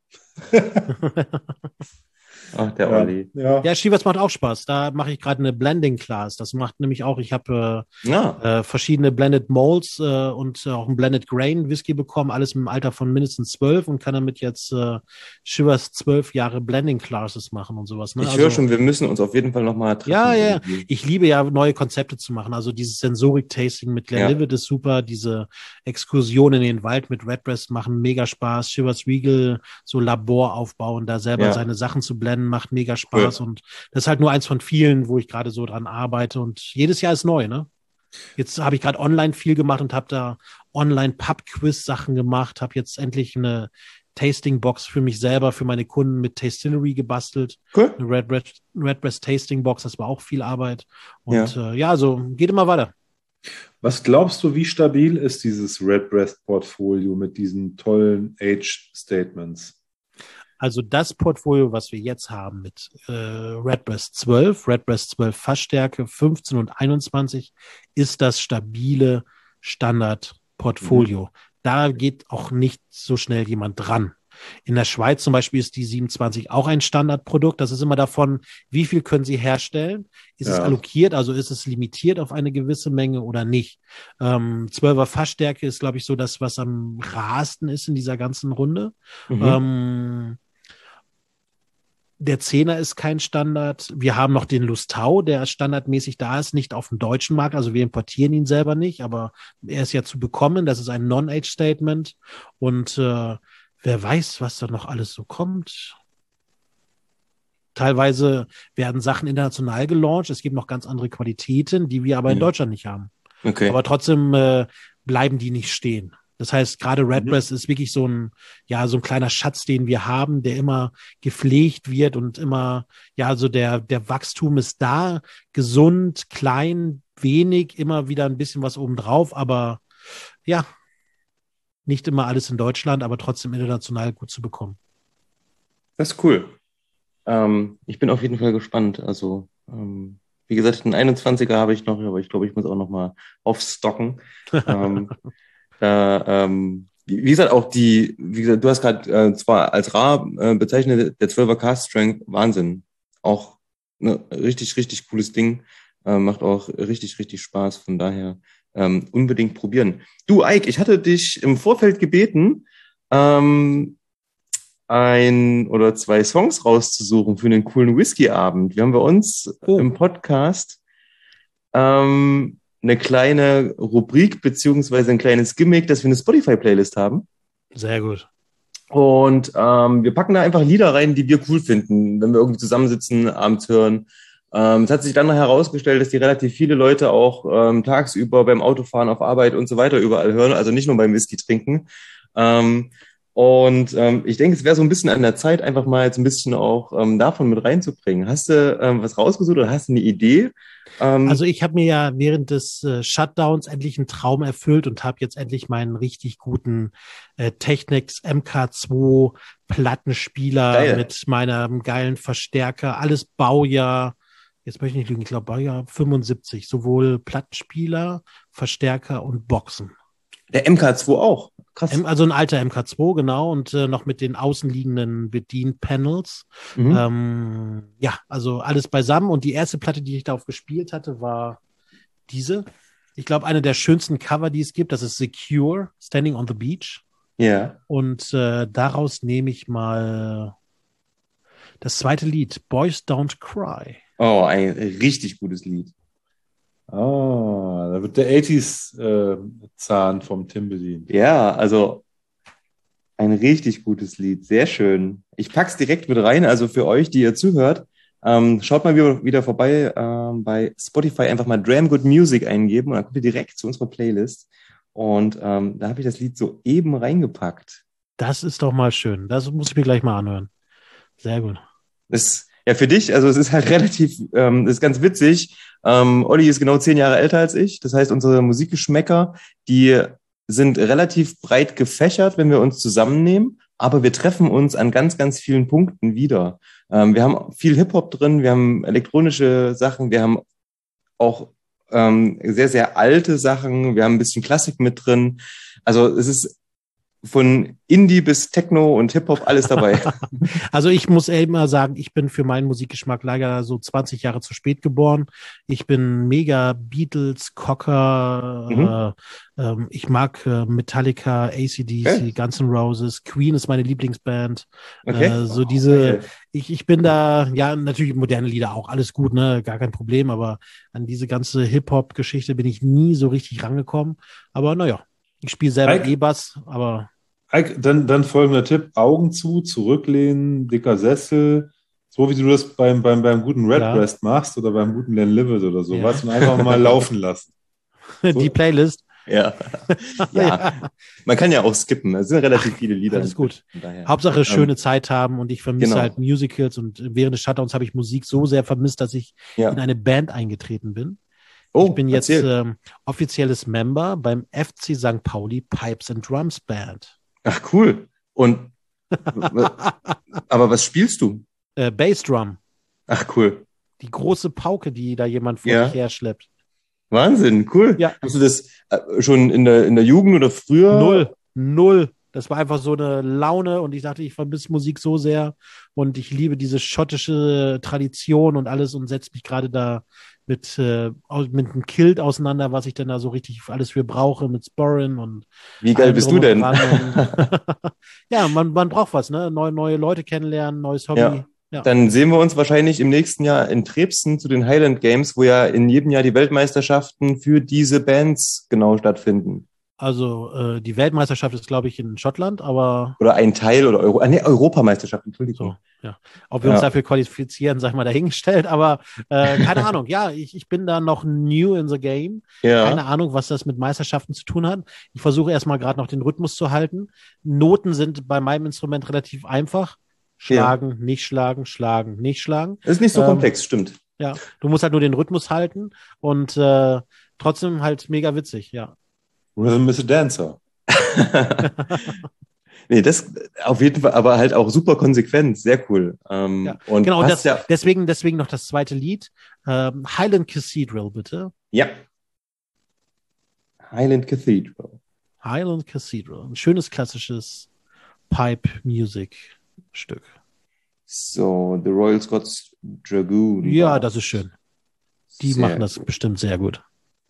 Ach, der Ja, Olli. ja. Ja, Chivas macht auch Spaß. Da mache ich gerade eine Blending Class. Das macht nämlich auch, ich habe Ja. äh, äh, verschiedene Blended Malts äh, und äh, auch einen Blended Grain Whisky bekommen, alles im Alter von mindestens zwölf und kann damit jetzt äh, Chivas zwölf Jahre Blending Classes machen und sowas. Ne? Ich Also, höre schon, wir müssen uns auf jeden Fall nochmal treffen. Ja, ja. irgendwie. Ich liebe ja, neue Konzepte zu machen. Also dieses Sensorik-Tasting mit Ja. Glenlivet ist super. Diese Exkursion in den Wald mit Redbreast machen mega Spaß. Chivas Regal, so Labor aufbauen, da selber Ja. seine Sachen zu blenden, macht mega Spaß. Und das ist halt nur eins von vielen, wo ich gerade so dran arbeite. Und jedes Jahr ist neu, ne? Jetzt habe ich gerade online viel gemacht und habe da online Pub-Quiz-Sachen gemacht, habe jetzt endlich eine Tasting-Box für mich selber, für meine Kunden mit Tastillery gebastelt. Cool. Eine Redbreast, Redbreast Tasting Box, das war auch viel Arbeit. Und ja, äh, ja also geht immer weiter. Was glaubst du, wie stabil ist dieses Redbreast-Portfolio mit diesen tollen Age-Statements? Also das Portfolio, was wir jetzt haben mit äh, Redbreast zwölf, Redbreast zwölf Fassstärke, fünfzehn und einundzwanzig, ist das stabile Standard-Portfolio. Mhm. Da geht auch nicht so schnell jemand dran. In der Schweiz zum Beispiel ist die siebenundzwanzig auch ein Standardprodukt. Das ist immer davon, wie viel können Sie herstellen? Ist Ja. es allokiert, also ist es limitiert auf eine gewisse Menge oder nicht? Ähm, zwölfer Fassstärke ist, glaube ich, so das, was am rasten ist in dieser ganzen Runde. Mhm. Ähm, Der Zehner ist kein Standard. Wir haben noch den Lustau, der standardmäßig da ist, nicht auf dem deutschen Markt. Also wir importieren ihn selber nicht, aber er ist ja zu bekommen. Das ist ein Non-Age-Statement. Und äh, wer weiß, was da noch alles so kommt. Teilweise werden Sachen international gelauncht. Es gibt noch ganz andere Qualitäten, die wir aber in Ja. Deutschland nicht haben. Okay. Aber trotzdem äh, bleiben die nicht stehen. Das heißt, gerade Redbreast mhm. ist wirklich so ein, ja, so ein kleiner Schatz, den wir haben, der immer gepflegt wird und immer, ja, so der, der Wachstum ist da, gesund, klein, wenig, immer wieder ein bisschen was obendrauf, aber ja, nicht immer alles in Deutschland, aber trotzdem international gut zu bekommen. Das ist cool. Ähm, ich bin auf jeden Fall gespannt. Also, ähm, wie gesagt, einen einundzwanziger habe ich noch, aber ich glaube, ich muss auch noch mal aufstocken. ähm, Da, ähm, wie gesagt, auch die, wie gesagt, du hast gerade äh, zwar als rar äh, bezeichnet, der zwölfer Cast Strength, Wahnsinn. Auch ne, richtig, richtig cooles Ding. Äh, macht auch richtig, richtig Spaß. Von daher ähm, unbedingt probieren. Du, Ike, ich hatte dich im Vorfeld gebeten, ähm, ein oder zwei Songs rauszusuchen für einen coolen Whisky-Abend. Wir haben bei uns Oh. im Podcast ähm, eine kleine Rubrik beziehungsweise ein kleines Gimmick, dass wir eine Spotify-Playlist haben. Sehr gut. Und ähm, wir packen da einfach Lieder rein, die wir cool finden, wenn wir irgendwie zusammensitzen, abends hören. Ähm, es hat sich dann noch herausgestellt, dass die relativ viele Leute auch ähm, tagsüber beim Autofahren auf Arbeit und so weiter überall hören, also nicht nur beim Whisky trinken. Ähm, und ähm, ich denke, es wäre so ein bisschen an der Zeit, einfach mal jetzt ein bisschen auch ähm, davon mit reinzubringen. Hast du ähm, was rausgesucht oder hast du eine Idee? Ähm, Also ich habe mir ja während des äh, Shutdowns endlich einen Traum erfüllt und habe jetzt endlich meinen richtig guten äh, Technics M K zwei Plattenspieler Geil. mit meinem geilen Verstärker, alles Baujahr, jetzt möchte ich nicht lügen, ich glaube Baujahr fünfundsiebzig, sowohl Plattenspieler, Verstärker und Boxen. Der M K zwei auch. Krass. M, also ein alter M K zwei, genau, und äh, noch mit den außenliegenden Bedienpanels. Mhm. Ähm, ja, also alles beisammen. Und die erste Platte, die ich darauf gespielt hatte, war diese. Ich glaube, eine der schönsten Cover, die es gibt, das ist Secure, Standing on the Beach. Ja. Und äh, daraus nehme ich mal das zweite Lied, Boys Don't Cry. Oh, ein richtig gutes Lied. Ah, da wird der achtziger-Zahn vom Tim bedient. Ja, also ein richtig gutes Lied. Sehr schön. Ich pack's direkt mit rein. Also für euch, die ihr zuhört, ähm, schaut mal wieder, wieder vorbei ähm, bei Spotify, einfach mal Dram Good Music eingeben und dann kommt ihr direkt zu unserer Playlist. Und ähm, da habe ich das Lied soeben reingepackt. Das ist doch mal schön. Das muss ich mir gleich mal anhören. Sehr gut. Das, ja, für dich, also es ist halt relativ, ähm, das ist ganz witzig. Ähm, Olli ist genau zehn Jahre älter als ich. Das heißt, unsere Musikgeschmäcker, die sind relativ breit gefächert, wenn wir uns zusammennehmen. Aber wir treffen uns an ganz, ganz vielen Punkten wieder. Ähm, wir haben viel Hip-Hop drin, wir haben elektronische Sachen, wir haben auch ähm, sehr, sehr alte Sachen, wir haben ein bisschen Klassik mit drin. Also es ist von Indie bis Techno und Hip-Hop alles dabei. Also ich muss immer sagen, ich bin für meinen Musikgeschmack leider so zwanzig Jahre zu spät geboren. Ich bin mega Beatles, Cocker, Mhm. äh, ähm, ich mag äh, Metallica, A C D C, Okay. Guns N' Roses, Queen ist meine Lieblingsband. Okay. Äh, so diese, Okay. ich, ich bin da, ja, natürlich moderne Lieder auch, alles gut, ne, gar kein Problem, aber an diese ganze Hip-Hop-Geschichte bin ich nie so richtig rangekommen. Aber naja, ich spiele selber Ike? E-Bass, aber Ike, Dann, dann folgender Tipp: Augen zu, zurücklehnen, dicker Sessel. So wie du das beim, beim, beim guten Ja. Redbreast machst oder beim guten Len Livet oder sowas Ja. und einfach mal laufen lassen. So. die Playlist. Ja. Ja. Man kann ja auch skippen. Es sind relativ viele Lieder. Alles gut. Von daher. Hauptsache Ähm, schöne Zeit haben und ich vermisse genau. halt Musicals und während des Shutdowns habe ich Musik so sehr vermisst, dass ich Ja. in eine Band eingetreten bin. Oh, ich bin jetzt erzähl. ähm, offizielles Member beim F C Sankt Pauli Pipes and Drums Band. Ach, cool. Und, aber was spielst du? Äh, Bassdrum, Ach, cool. die große Pauke, die da jemand vor Ja. sich her schleppt. Wahnsinn, cool. Ja. Hast du das äh, schon in der, in der Jugend oder früher? Null, null. Das war einfach so eine Laune und ich dachte, ich vermisse Musik so sehr und ich liebe diese schottische Tradition und alles und setze mich gerade da mit, äh, aus- mit einem Kilt auseinander, was ich denn da so richtig alles für brauche, mit Sporren und Wie geil allem bist drum du und denn? dran und ja, man, man braucht was, ne? Neue, neue Leute kennenlernen, neues Hobby. Ja. Ja. Dann sehen wir uns wahrscheinlich im nächsten Jahr in Trebsen zu den Highland Games, wo ja in jedem Jahr die Weltmeisterschaften für diese Bands genau stattfinden. Also äh, die Weltmeisterschaft ist, glaube ich, in Schottland, aber Oder ein Teil oder Euro, ah, nee, Europameisterschaft, Entschuldigung. so, ja. Ob wir Ja. uns dafür qualifizieren, sag ich mal, dahingestellt, aber äh, keine Ahnung. Ja, ich, ich bin da noch new in the game. Ja. Keine Ahnung, was das mit Meisterschaften zu tun hat. Ich versuche erstmal gerade noch den Rhythmus zu halten. Noten sind bei meinem Instrument relativ einfach. Schlagen, nicht schlagen, schlagen, nicht schlagen. Das ist nicht so Ähm, komplex, stimmt. Ja, du musst halt nur den Rhythmus halten und äh, trotzdem halt mega witzig, ja. Rhythm is a Dancer. Nee, das auf jeden Fall, aber halt auch super konsequent, sehr cool. Ähm, Ja, und genau, und passt das, ja, deswegen, deswegen noch das zweite Lied. Ähm, Highland Cathedral, bitte. ja. Highland Cathedral. Highland Cathedral. Ein schönes klassisches Pipe-Music-Stück. So, The Royal Scots Dragoon. Ja, das ist schön. Die sehr, machen das bestimmt sehr gut.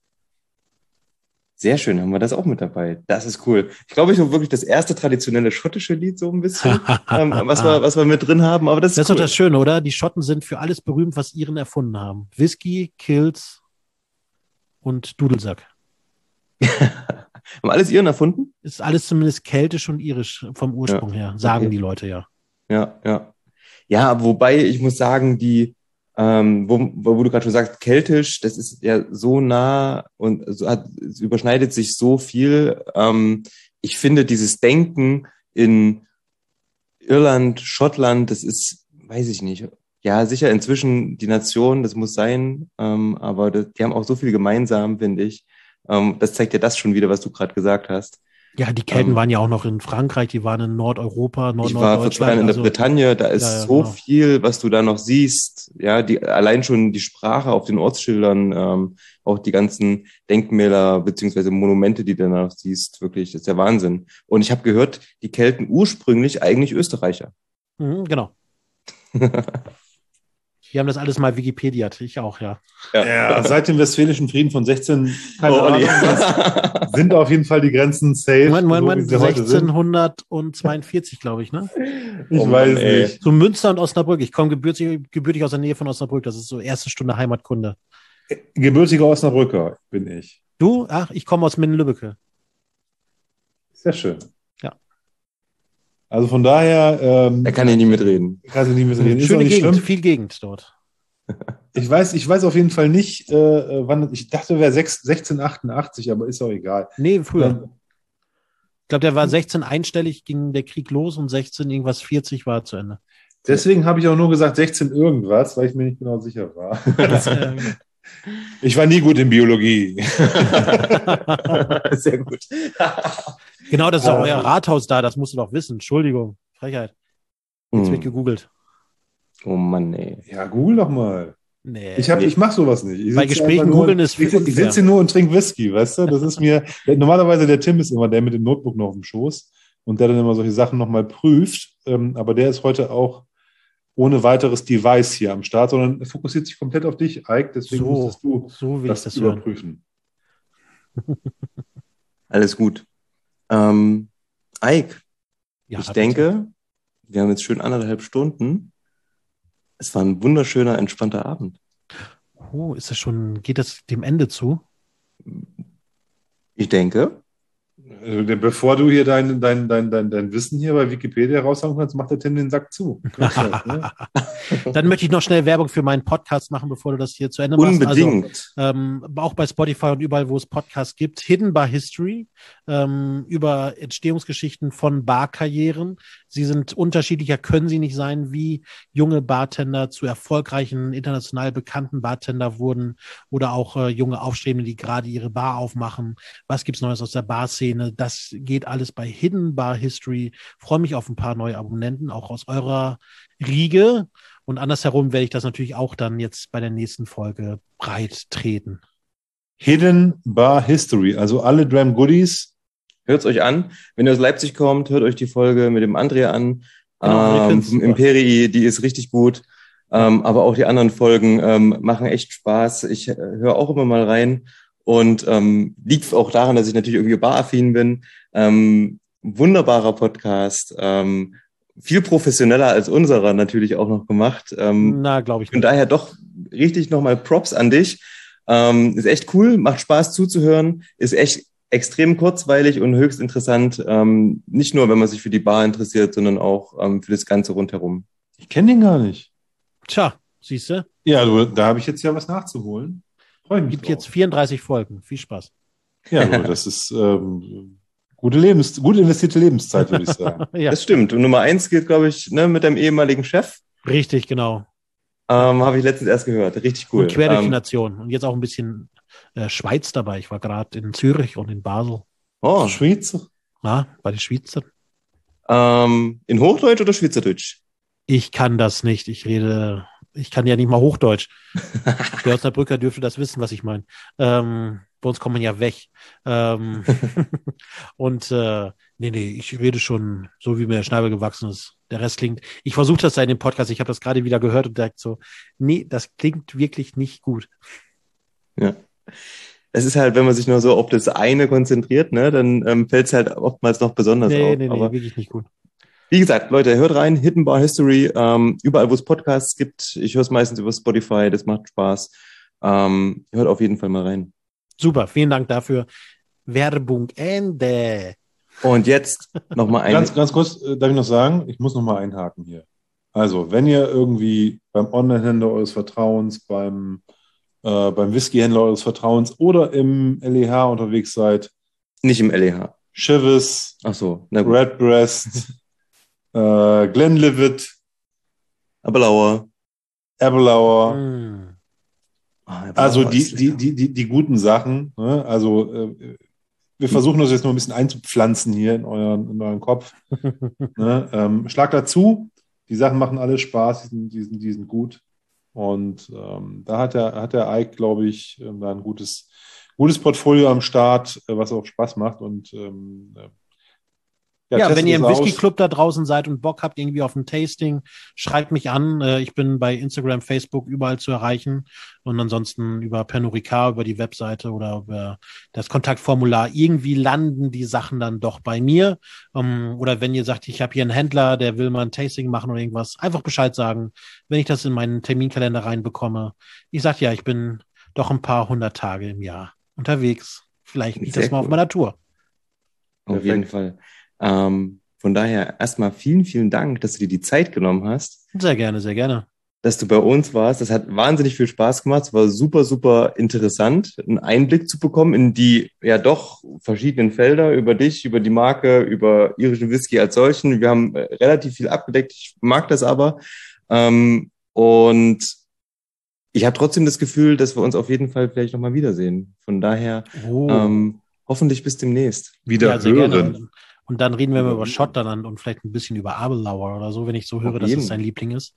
Sehr schön, haben wir das auch mit dabei. Das ist cool. Ich glaube, ich habe wirklich das erste traditionelle schottische Lied so ein bisschen, ähm, was wir, was wir mit drin haben, aber das ist Das ist cool. doch das Schöne, oder? Die Schotten sind für alles berühmt, was Iren erfunden haben. Whisky, Kills und Dudelsack. Haben alles Iren erfunden? Ist alles zumindest keltisch und irisch vom Ursprung her, sagen okay. die Leute ja. Ja, ja. Ja, wobei ich muss sagen, die, ähm, wo, wo du gerade schon sagst, keltisch, das ist ja so nah und so hat, es überschneidet sich so viel. Ähm, ich finde dieses Denken in Irland, Schottland, das ist, weiß ich nicht. Ja, sicher inzwischen die Nation, das muss sein, ähm, aber das, die haben auch so viel gemeinsam, finde ich. Ähm, das zeigt ja das schon wieder, was du gerade gesagt hast. Ja, die Kelten Ähm, waren ja auch noch in Frankreich, die waren in Nordeuropa, Nord Ich war vor zwei Jahren in der also, Bretagne, da ist ja, ja, so genau. viel, was du da noch siehst. Ja, die, allein schon die Sprache auf den Ortsschildern, ähm, auch die ganzen Denkmäler beziehungsweise Monumente, die du da noch siehst, wirklich, das ist der Wahnsinn. Und ich habe gehört, die Kelten ursprünglich eigentlich Österreicher. Mhm, genau. Wir haben das alles mal Wikipediat, ich auch, ja. Ja, seit dem Westfälischen Frieden von sechzehn, keine Oh, Olli. Ahnung, sind auf jeden Fall die Grenzen safe, Moment, Moment, so wie Moment, sie heute sind. sechzehnhundertzweiundvierzig, glaube ich, ne? Ich Oh Mann, weiß ey. nicht. Zu Münster und Osnabrück. Ich komme gebürtig, gebürtig aus der Nähe von Osnabrück. Das ist so erste Stunde Heimatkunde. Gebürtiger Osnabrücker bin ich. Du? Ach, ich komme aus Minden-Lübbecke. Sehr schön. Ja. Also von daher ähm, Da kann ich nicht mitreden. kann ich nicht mitreden. Ist auch Schöne nicht Gegend, schlimm. viel Gegend dort. Ich weiß, ich weiß auf jeden Fall nicht, äh, wann. Ich dachte, wäre sechzehnhundertachtundachtzig, aber ist auch egal. Nee, früher. Ähm, Ich glaube, der war sechzehn einstellig, ging der Krieg los und sechzehn irgendwas vierzig war zu Ende. deswegen habe ich auch nur gesagt sechzehn irgendwas, weil ich mir nicht genau sicher war. Äh, Ich war nie gut in Biologie. Sehr gut. genau, das ist auch Äh, euer Rathaus da, das musst du doch wissen. Entschuldigung, Frechheit. Jetzt wird Hm. gegoogelt. Oh Mann, ey. Ja, google doch mal. Nee. Ich, hab, Nee. ich mache sowas nicht. Ich Bei sitze Gesprächen einfach nur- googeln ist Ich, ich unfair. sitze hier nur und trinke Whisky, weißt du? Das ist mir. Normalerweise der Tim ist immer der mit dem Notebook noch auf dem Schoß und der dann immer solche Sachen nochmal prüft. Ähm, aber der ist heute auch ohne weiteres Device hier am Start, sondern fokussiert sich komplett auf dich, Ike. Deswegen So, musstest du so will ich das, das hören. überprüfen. Alles gut. Ähm, Ike, Ja, ich bitte. denke, wir haben jetzt schön anderthalb Stunden. Es war ein wunderschöner, entspannter Abend. Oh, ist das schon, geht das dem Ende zu? Ich denke, Also, der- bevor du hier dein, dein, dein, dein, dein Wissen hier bei Wikipedia raushauen kannst, macht der Tim den Sack zu. Ganz schnell, ne? Dann möchte ich noch schnell Werbung für meinen Podcast machen, bevor du das hier zu Ende machst. unbedingt. Also ähm, auch bei Spotify und überall, wo es Podcasts gibt. Hidden Bar History, ähm, über Entstehungsgeschichten von Barkarrieren. Sie sind unterschiedlicher, können sie nicht sein, wie junge Bartender zu erfolgreichen, international bekannten Bartender wurden oder auch äh, junge Aufstrebende, die gerade ihre Bar aufmachen. Was gibt's Neues aus der Barszene? Das geht alles bei Hidden Bar History. Freue mich auf ein paar neue Abonnenten, auch aus eurer Riege. Und andersherum werde ich das natürlich auch dann jetzt bei der nächsten Folge breit treten. Hidden Bar History, also alle Dram Goodies. Hört es euch an. Wenn ihr aus Leipzig kommt, hört euch die Folge mit dem Andrea an. Genau, ich ähm, find's vom super. Imperii, die ist richtig gut. Ähm, aber auch die anderen Folgen ähm, machen echt Spaß. Ich äh, höre auch immer mal rein. Und ähm, liegt auch daran, dass ich natürlich irgendwie baraffin bin. Ähm, wunderbarer Podcast. Ähm, viel professioneller als unserer natürlich auch noch gemacht. Ähm, Na, glaube ich von nicht. daher doch richtig nochmal Props an dich. Ähm, ist echt cool, macht Spaß zuzuhören, ist echt extrem kurzweilig und höchst interessant. Ähm, nicht nur, wenn man sich für die Bar interessiert, sondern auch ähm, für das Ganze rundherum. Ich kenne den gar nicht. Tja, siehst du, Ja, du, da habe ich jetzt ja was nachzuholen. Freue mich gibt drauf. jetzt vierunddreißig Folgen. Viel Spaß. Ja, du, das ist ähm, gute Lebens, gut investierte Lebenszeit, würde ich sagen. Ja, Das stimmt. Und Nummer eins geht, glaube ich, ne, mit deinem ehemaligen Chef. richtig, genau. Ähm, habe ich letztens erst gehört. Richtig cool. Und quer durch die Ähm, Nation. Und jetzt auch ein bisschen äh, Schweiz dabei. Ich war gerade in Zürich und in Basel. oh, Schweizer. Ja, bei den Schweizern. ähm, in Hochdeutsch oder Schweizerdeutsch? Ich kann das nicht. Ich rede, ich kann ja nicht mal Hochdeutsch. Der Osnabrücker dürfte das wissen, was ich meine. Ähm, bei uns kommt man ja weg. Ähm, und äh, nee, nee, ich rede schon so, wie mir der Schnabel gewachsen ist. Der Rest klingt, ich versuche das ja in dem Podcast, ich habe das gerade wieder gehört und dachte so, nee, das klingt wirklich nicht gut. Ja. Es ist halt, wenn man sich nur so auf das eine konzentriert, ne, dann ähm, fällt es halt oftmals noch besonders Nee, auf. nee, nee, Aber wirklich nicht gut. wie gesagt, Leute, hört rein, Hidden Bar History, ähm, überall, wo es Podcasts gibt. Ich höre es meistens über Spotify, das macht Spaß. Ähm, hört auf jeden Fall mal rein. Super, vielen Dank dafür. Werbung Ende. Und jetzt nochmal ein... Ganz, ganz kurz, äh, darf ich noch sagen, ich muss noch mal einhaken hier. Also, wenn ihr irgendwie beim Online-Händler eures Vertrauens, beim, äh, beim Whisky-Händler eures Vertrauens oder im L E H unterwegs seid, Nicht im L E H. Chivas, Ach so, na gut. Redbreast, äh, Glenlivet, Aber Lauer. Aberlour, Hm. Ah, also Aberlour die, ist die, lecker. die, die, die guten Sachen, ne? Also äh, wir versuchen das jetzt noch ein bisschen einzupflanzen hier in euren, in euren Kopf. Ne? Ähm, schlag dazu. Die Sachen machen alle Spaß, die sind, die sind, die sind gut. Und ähm, da hat der, hat der Ike, glaube ich, ähm, da ein gutes, gutes Portfolio am Start, äh, was auch Spaß macht. Und ähm, Ja, ja, wenn ihr im Whisky aus. Club da draußen seid und Bock habt irgendwie auf ein Tasting, schreibt mich an. Ich bin bei Instagram, Facebook überall zu erreichen und ansonsten über Pernod Ricard, über die Webseite oder über das Kontaktformular. Irgendwie landen die Sachen dann doch bei mir. Oder wenn ihr sagt, ich habe hier einen Händler, der will mal ein Tasting machen oder irgendwas, einfach Bescheid sagen, wenn ich das in meinen Terminkalender reinbekomme. Ich sag ja, ich bin doch ein paar hundert Tage im Jahr unterwegs. Vielleicht biete ich das mal cool. auf meiner Tour. Auf Perfekt. jeden Fall. Ähm, von daher erstmal vielen, vielen Dank, dass du dir die Zeit genommen hast. Sehr gerne, sehr gerne. Dass du bei uns warst. Das hat wahnsinnig viel Spaß gemacht. Es war super, super interessant, einen Einblick zu bekommen in die ja doch verschiedenen Felder, über dich, über die Marke, über irischen Whisky als solchen. Wir haben relativ viel abgedeckt. Ich mag das aber. Ähm, und ich habe trotzdem das Gefühl, dass wir uns auf jeden Fall vielleicht nochmal wiedersehen. Von daher oh. ähm, hoffentlich bis demnächst. Wieder ja, sehr hören. Gerne. Und dann reden wir mal über Schottland und vielleicht ein bisschen über Abelauer oder so, wenn ich so höre, dass es sein Liebling ist.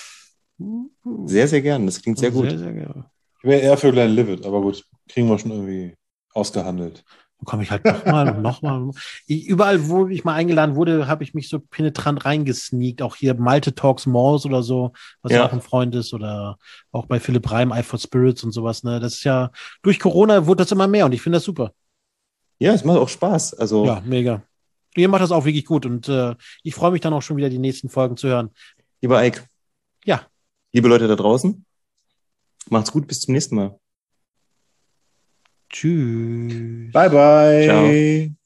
Sehr, sehr gern. Das klingt sehr gut. Sehr, sehr gerne. Ich wäre eher für Glenlivet, aber gut, kriegen wir schon irgendwie ausgehandelt. Dann komme ich halt nochmal und nochmal. Überall, wo ich mal eingeladen wurde, habe ich mich so penetrant reingesneakt. Auch hier Malte Talks Malls oder so, was ja auch ein Freund ist. Oder auch bei Philipp Reim, Eye for Spirits und sowas. Ne? Das ist ja, durch Corona wurde das immer mehr und ich finde das super. Ja, es macht auch Spaß. Also ja, mega. Ihr macht das auch wirklich gut und äh, ich freue mich dann auch schon wieder, die nächsten Folgen zu hören. Lieber Ike. Ja. Liebe Leute da draußen, macht's gut, bis zum nächsten Mal. Tschüss. Bye, bye. Ciao.